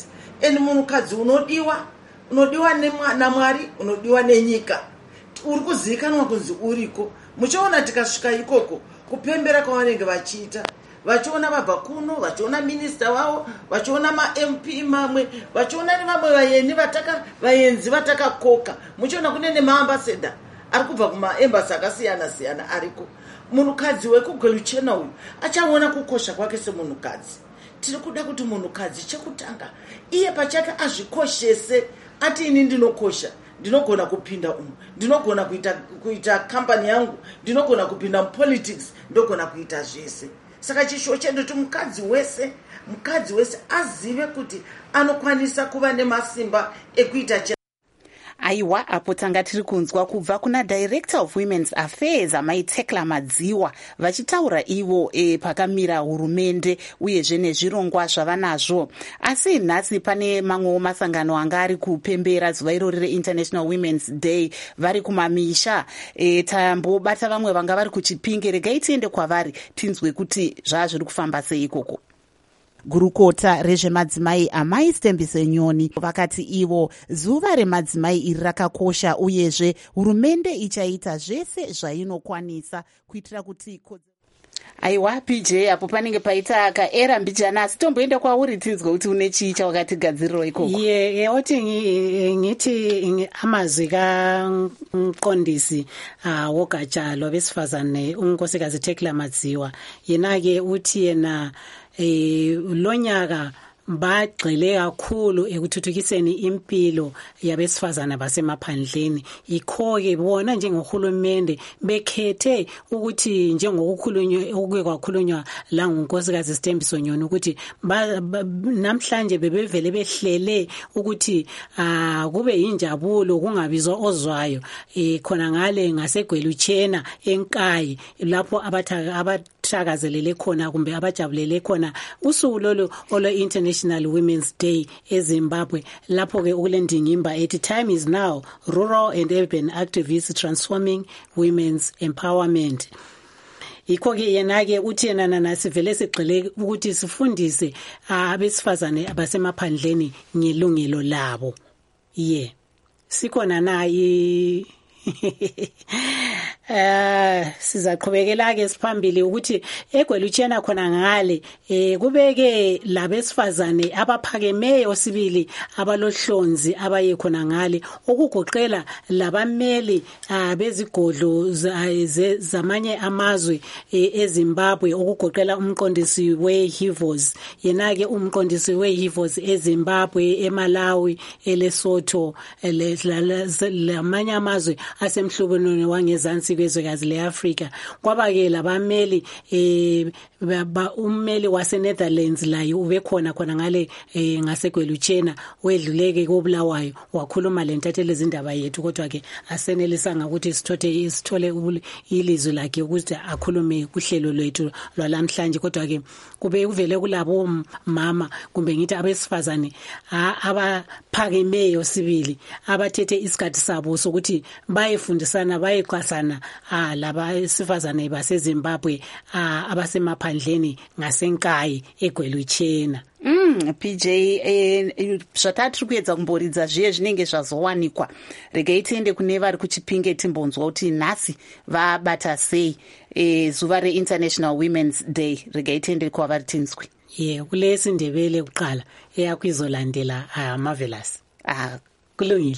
and munhukadzi unodiwa naMwari, unodiwa nenyika. Uri kuzivikanwa kunzi uriko. Muchaona tikasvika ikoko kupembera kwavanenge vachiita, vachiona vabva kuno, vachiona minista wavo, vachiona ma-MP mamwe, vachiona nevamwe vayenzi vatakakoka. Muchaona kune nemaambassador ari kubva kumaembasi akasiyana-siyana ariko. Munhukadzi wekugweluchena uyu achaona kukosha kwake semunhukadzi. Tiri kuda kuti munhukadzi chekutanga iye pachake azvikoshese, ati ini ndinokosha, ndinogona kupinda umu, ndinogona kuita kampani yangu, ndinogona kupinda mupolitics, ndogona kuita zvese. Saka chishuwo chedu kuti mukadzi wese azive kuti anokwanisa kuva nemasimba ekuita aiwa apo tanga tiri kunzwa kubva kuna Director of Women's Affairs amai Tekla Madziwa vachitaura ivo pakamira hurumende uyezve nezvirongwa zvavanazvo. Asi nhasi pane mamwewo masangano anga ari kupembera zuva irori reInternational Women's Day vari kumamisha. Tambobata vamwe vanga vari kuChipinge, regai tiende kwavari tinzwe kuti zvazviri kufamba sei ikoko. Gurukota rezvemadzimai amai Stembise Nyoni vakati ivo zuva remadzimai iri rakakosha uyezve hurumende ichaita zvese zvainokwanisa kuitira kuti aiwa PJ apo panenge paita kaera mbijana. Asi tomboenda kwauri tinzwe kuti une chii chawakatigadzirira ikoko. Oti ngiti amazwi kaMqondisi wogatsha lwabesifazane unkosikazi Tekla Madziwa, yena-ke uthi yena lonyaka bagxile kakhulu ekuthuthukiseni impilo yabesifazana basemaphandleni. Ikho-ke bona njengohulumende bekhethe ukuthi njengokukhulunywa kwakhulunywa la ngunkosikazi Stembise Nyoni ukuthi namhlanje bebevele behlele ukuthi kube yinjabulo kungabizwa ozwayo khona ngale ngaseGweluchena eNkayi lapho abathakazelele khona kumbe abajabulele khona usuku lolo olwe-International Women's Day eZimbabwe. Lapho-ke ukulendingimba ethi time is now, rural and urban activists transforming women's empowerment. Ikho-ke yena-ke uthi yena nasivele sigxile ukuthi sifundise abesifazane abasemaphandleni ngelungelo labo. Sikhona nayi sizaqhubekela-ke siphambili ukuthi eGweluchena khona ngale kubeke labesifazane abaphakemeyo sibili abalohlonzi abaye khona ngale okugoqela labameli bezigodlo zamanye amazwe eZimbabwe okugoqela umqondisi weHivos, yena-ke umqondisi weHivos eZimbabwe, eMalawi, eLesotho, lamanye amazwe asemhlubunweni wangezansi kwezwekazi leAfrika. Kwaba-ke labameli ummeli waseNetherlands laye ubekhona khona ngale ngaseGweluchena wedluleke koBulawayo wakhuluma lentatheli izindaba yethu, kodwa-ke asenelisanga ukuthi sithole ilizwi lakhe ukuthi akhulume kuhlelo lwethu lwalamhlanje. Kodwa-ke kube uvele kulabo mama kumbe ngithi abesifazane abaphakemeyo sibili abathethe isikhathi sabo sokuthi bayefundisana bayexasana labesifazane baseZimbabwe abasemaphandleni ngaseNkayi eGweluchena. PJ zvatatiri kuedza kumboridza zviye zvinenge zvazowanikwa. Regai tiende kune vari kuChipinge timbonzwa kuti nhasi vabata sei zuva reInternational Women's Day. Regai tiende kwavari tinzwi. Kule siNdebele kuqala eyakwizolandela Marvelous. Kulungile.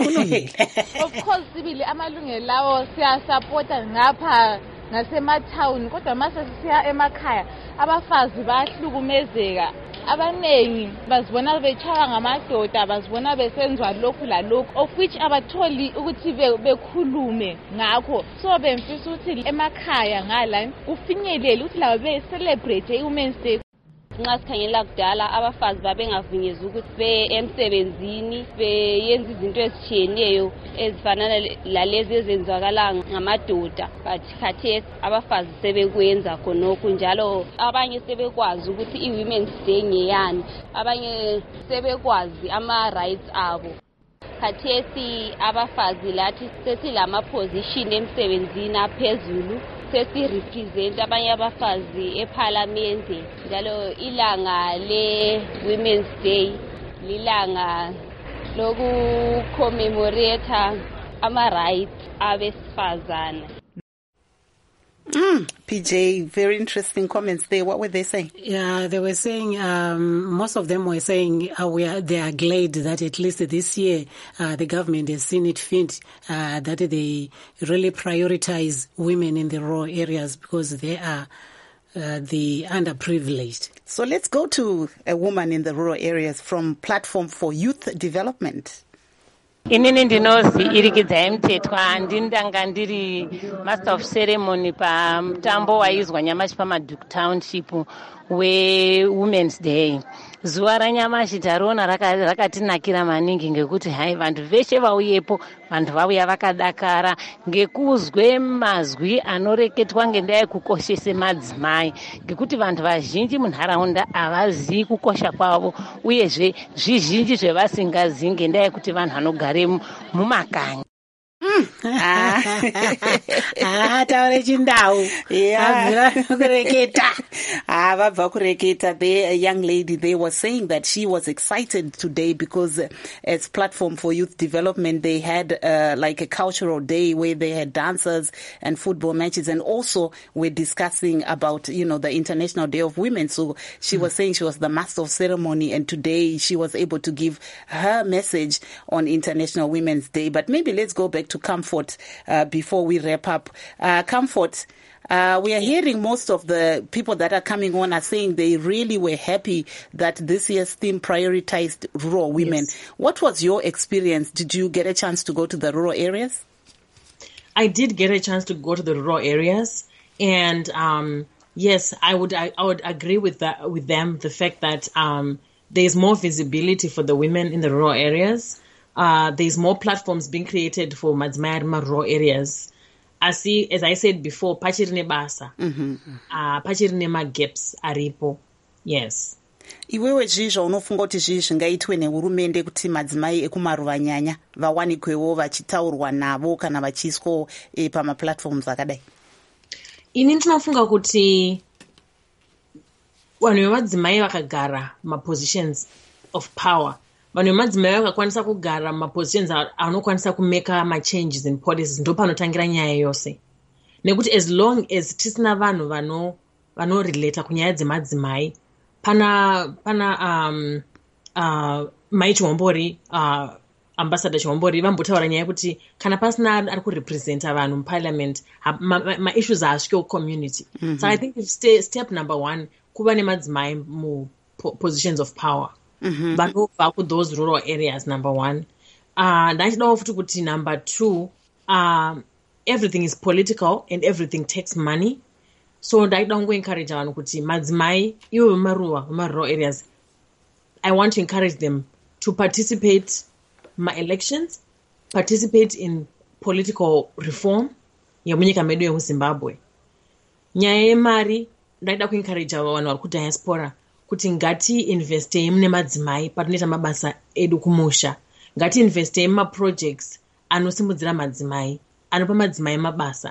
Of course sibili amalungelo lawo siyasupporta ngapha ngasemathawuni, kodwa mase siya emakhaya abafazi bayahlukumezeka. Abanengi bazibona bechaya ngamadoda, bazibona besenzwa lokhu lalokhu of which abatholi ukuthi bekhulume ngakho. So bemfisa ukuthi emakhaya ngala kufinyelele ukuthi labo be-celebrate i-Women's Day. Nxa sikhangela kudala abafazi babengavunyezwa ukuthi be-emsebenzini beyenza izinto ezitshiyeneyo ezifanana lalezi ezenzakala ngamadoda, but khathesi abafazi sebekwenza khonokho, njalo abanye sebekwazi ukuthi i-Women's Day ngeyani, abanye sebekwazi ama-rights abo. Khathesi abafazi lathi sesilama-position emsebenzini aphezulu, sesirepresent abanye abafazi eParliament, njalo ilanga le-Women's Day lilanga lokucommemorate ama-rights abesifazane. PJ, very interesting comments there. What were they saying? Yeah, they were saying, most of them were saying they are glad that at least this year the government has seen it fit that they really prioritize women in the rural areas because they are the underprivileged. So let's go to a woman in the rural areas from Platform for Youth Development. Inini ndinozi irikidza yemutetwa ndindanga ndiri master of ceremony pamutambo waizwa nyamashi pamaduke township wewomen's day. Zuva ranyamashi tariona rakatinakira maningi ngekuti hai vantu veshe vauyepo vantu vauya vakadakara ngekuzwe mazwi anoreketwa ngendaa yekukoshese madzimai ngekuti vantu vazhinji munharaunda havazivi kukosha kwavo uyezve zvizhinji zvevasingazii ngendaa yekuti vanhu vanogare mumakanyi. Taure chindau. Vabva kureketa. A young lady there was saying that she was excited today because as Platform for Youth Development they had like a cultural day where they had dancers and football matches, and also we're discussing about the International Day of Women. So she was saying she was the master of ceremony, and today she was able to give her message on International Women's Day. But maybe let's go back to Comfort before we wrap up. Comfort, we are hearing most of the people that are coming on are saying they really were happy that this year's theme prioritized rural women. Yes. What was your experience? Did you get a chance to go to the rural areas? I did get a chance to go to the rural areas, and yes, I would agree with them. The fact that there's more visibility for the women in the rural areas. There's more platforms being created for madzimai rural areas. As I said before, pachiri nebasa, pachiri nema-gaps aripo. Yes. Iwewe zvizvo unofunga kuti zvii zvingaitwe nehurumende kuti madzimai ekumaruva nyanya vawanikwewo vachitaurwa navo kana vachiiswawo pamaplatforms akadai? Ini ndinofunga kuti vanhu vemadzimai vakagara mapositions of power, vanhu vemadzimai vakakwanisa kugara mapositions anokwanisa kumeka machanges in policies, ndo panotangira nyaya yose. Nekuti as long as tisina vanhu vanorelata kunyaya dzemadzimai, pana mai Chihombori, ambassador Chihombori vambotaura nyaya yekuti kana pasina ari kurepresenta vanhu muparliament ma-issues haasvikewo community. So I think step number one kuva nemadzimai mu-positions of power. Vanobva those rural areas, number one. Ndachidawo futi kuti number two, everything is political and everything takes money. So ndaida kungoencourage vanhu kuti madzimai ivo vemarural areas, I want to encourage them to participate ma-elections, participate in political reform yemunyika medu yemuZimbabwe. Nyaya yemari ndaida kuencourage vanhu vari kudiaspora kuti ngati-investei mune madzimai patinoita mabasa edu kumusha. Ngati-investei muma-projects anosimudzira madzimai, anopa madzimai mabasa.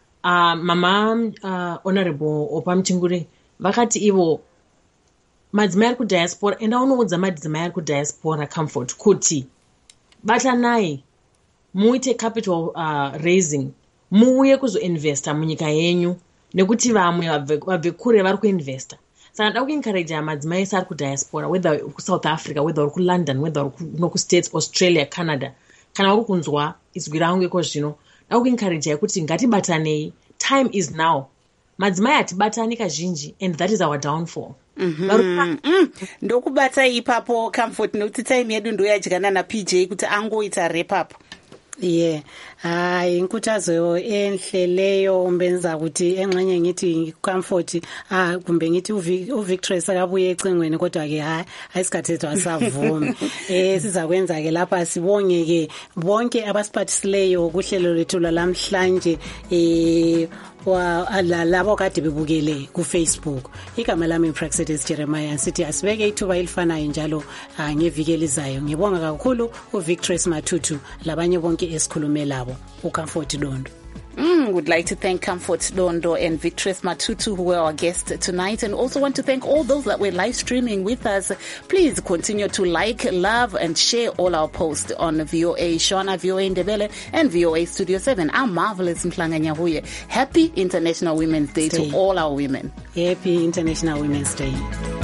Mama Honorable Opa Mchinguri vakati ivo madzimai ari kudiaspora, enda unoudza madzimai ari kudiaspora Comfort kuti batanai muite capital raising, muuye kuzoinvesta munyika yenyu nekuti vamwe vabve kure vari kuinvesta. Saka ndada kuencourage madzimai ese ari kudiaspora, whether kuSouth Africa, whether uri kuLondon, whether uri kuStates, Australia, Canada, kana uri kunzwa izwi rangu iko zvino, ndada kuencourage kuti ngatibatanei. Time is now. Madzimai hatibatani kazhinji, and that is our downfall. Ndokubata ipapo Comfort, nekuti time yedu ndoyadyana naPJ kuti angoita wrap up. Yeah. Inkuthazo enhle leyo mbenza ukuthi engxenye ngithi Comfort kumbe ngithi uVictress akabuye ecingweni kodwa ke ayisikhathethwa asavumi. Sizakwenza ke lapha sibonge ke bonke abasiphathisileyo kuhlelo lethu lamhlanje labo kade bebukele kuFacebook. Igama lami Praxedes Jeremiah, sithi asibeke ithuba elifanayo njalo ngeviki elizayo. Ngibonga kakhulu uVictress Matutu labanye bonke esikhulume labo uComfort Dondo. would like to thank Comfort Dondo and Victress Matutu, who were our guests tonight, and also want to thank all those that were live streaming with us. Please continue to like, love, and share all our posts on VOA Shona, VOA Ndebele, and VOA Studio 7. I'm Marvelous Mhlanga Nyahuye. Happy International Women's Day to all our women. Happy International Women's Day.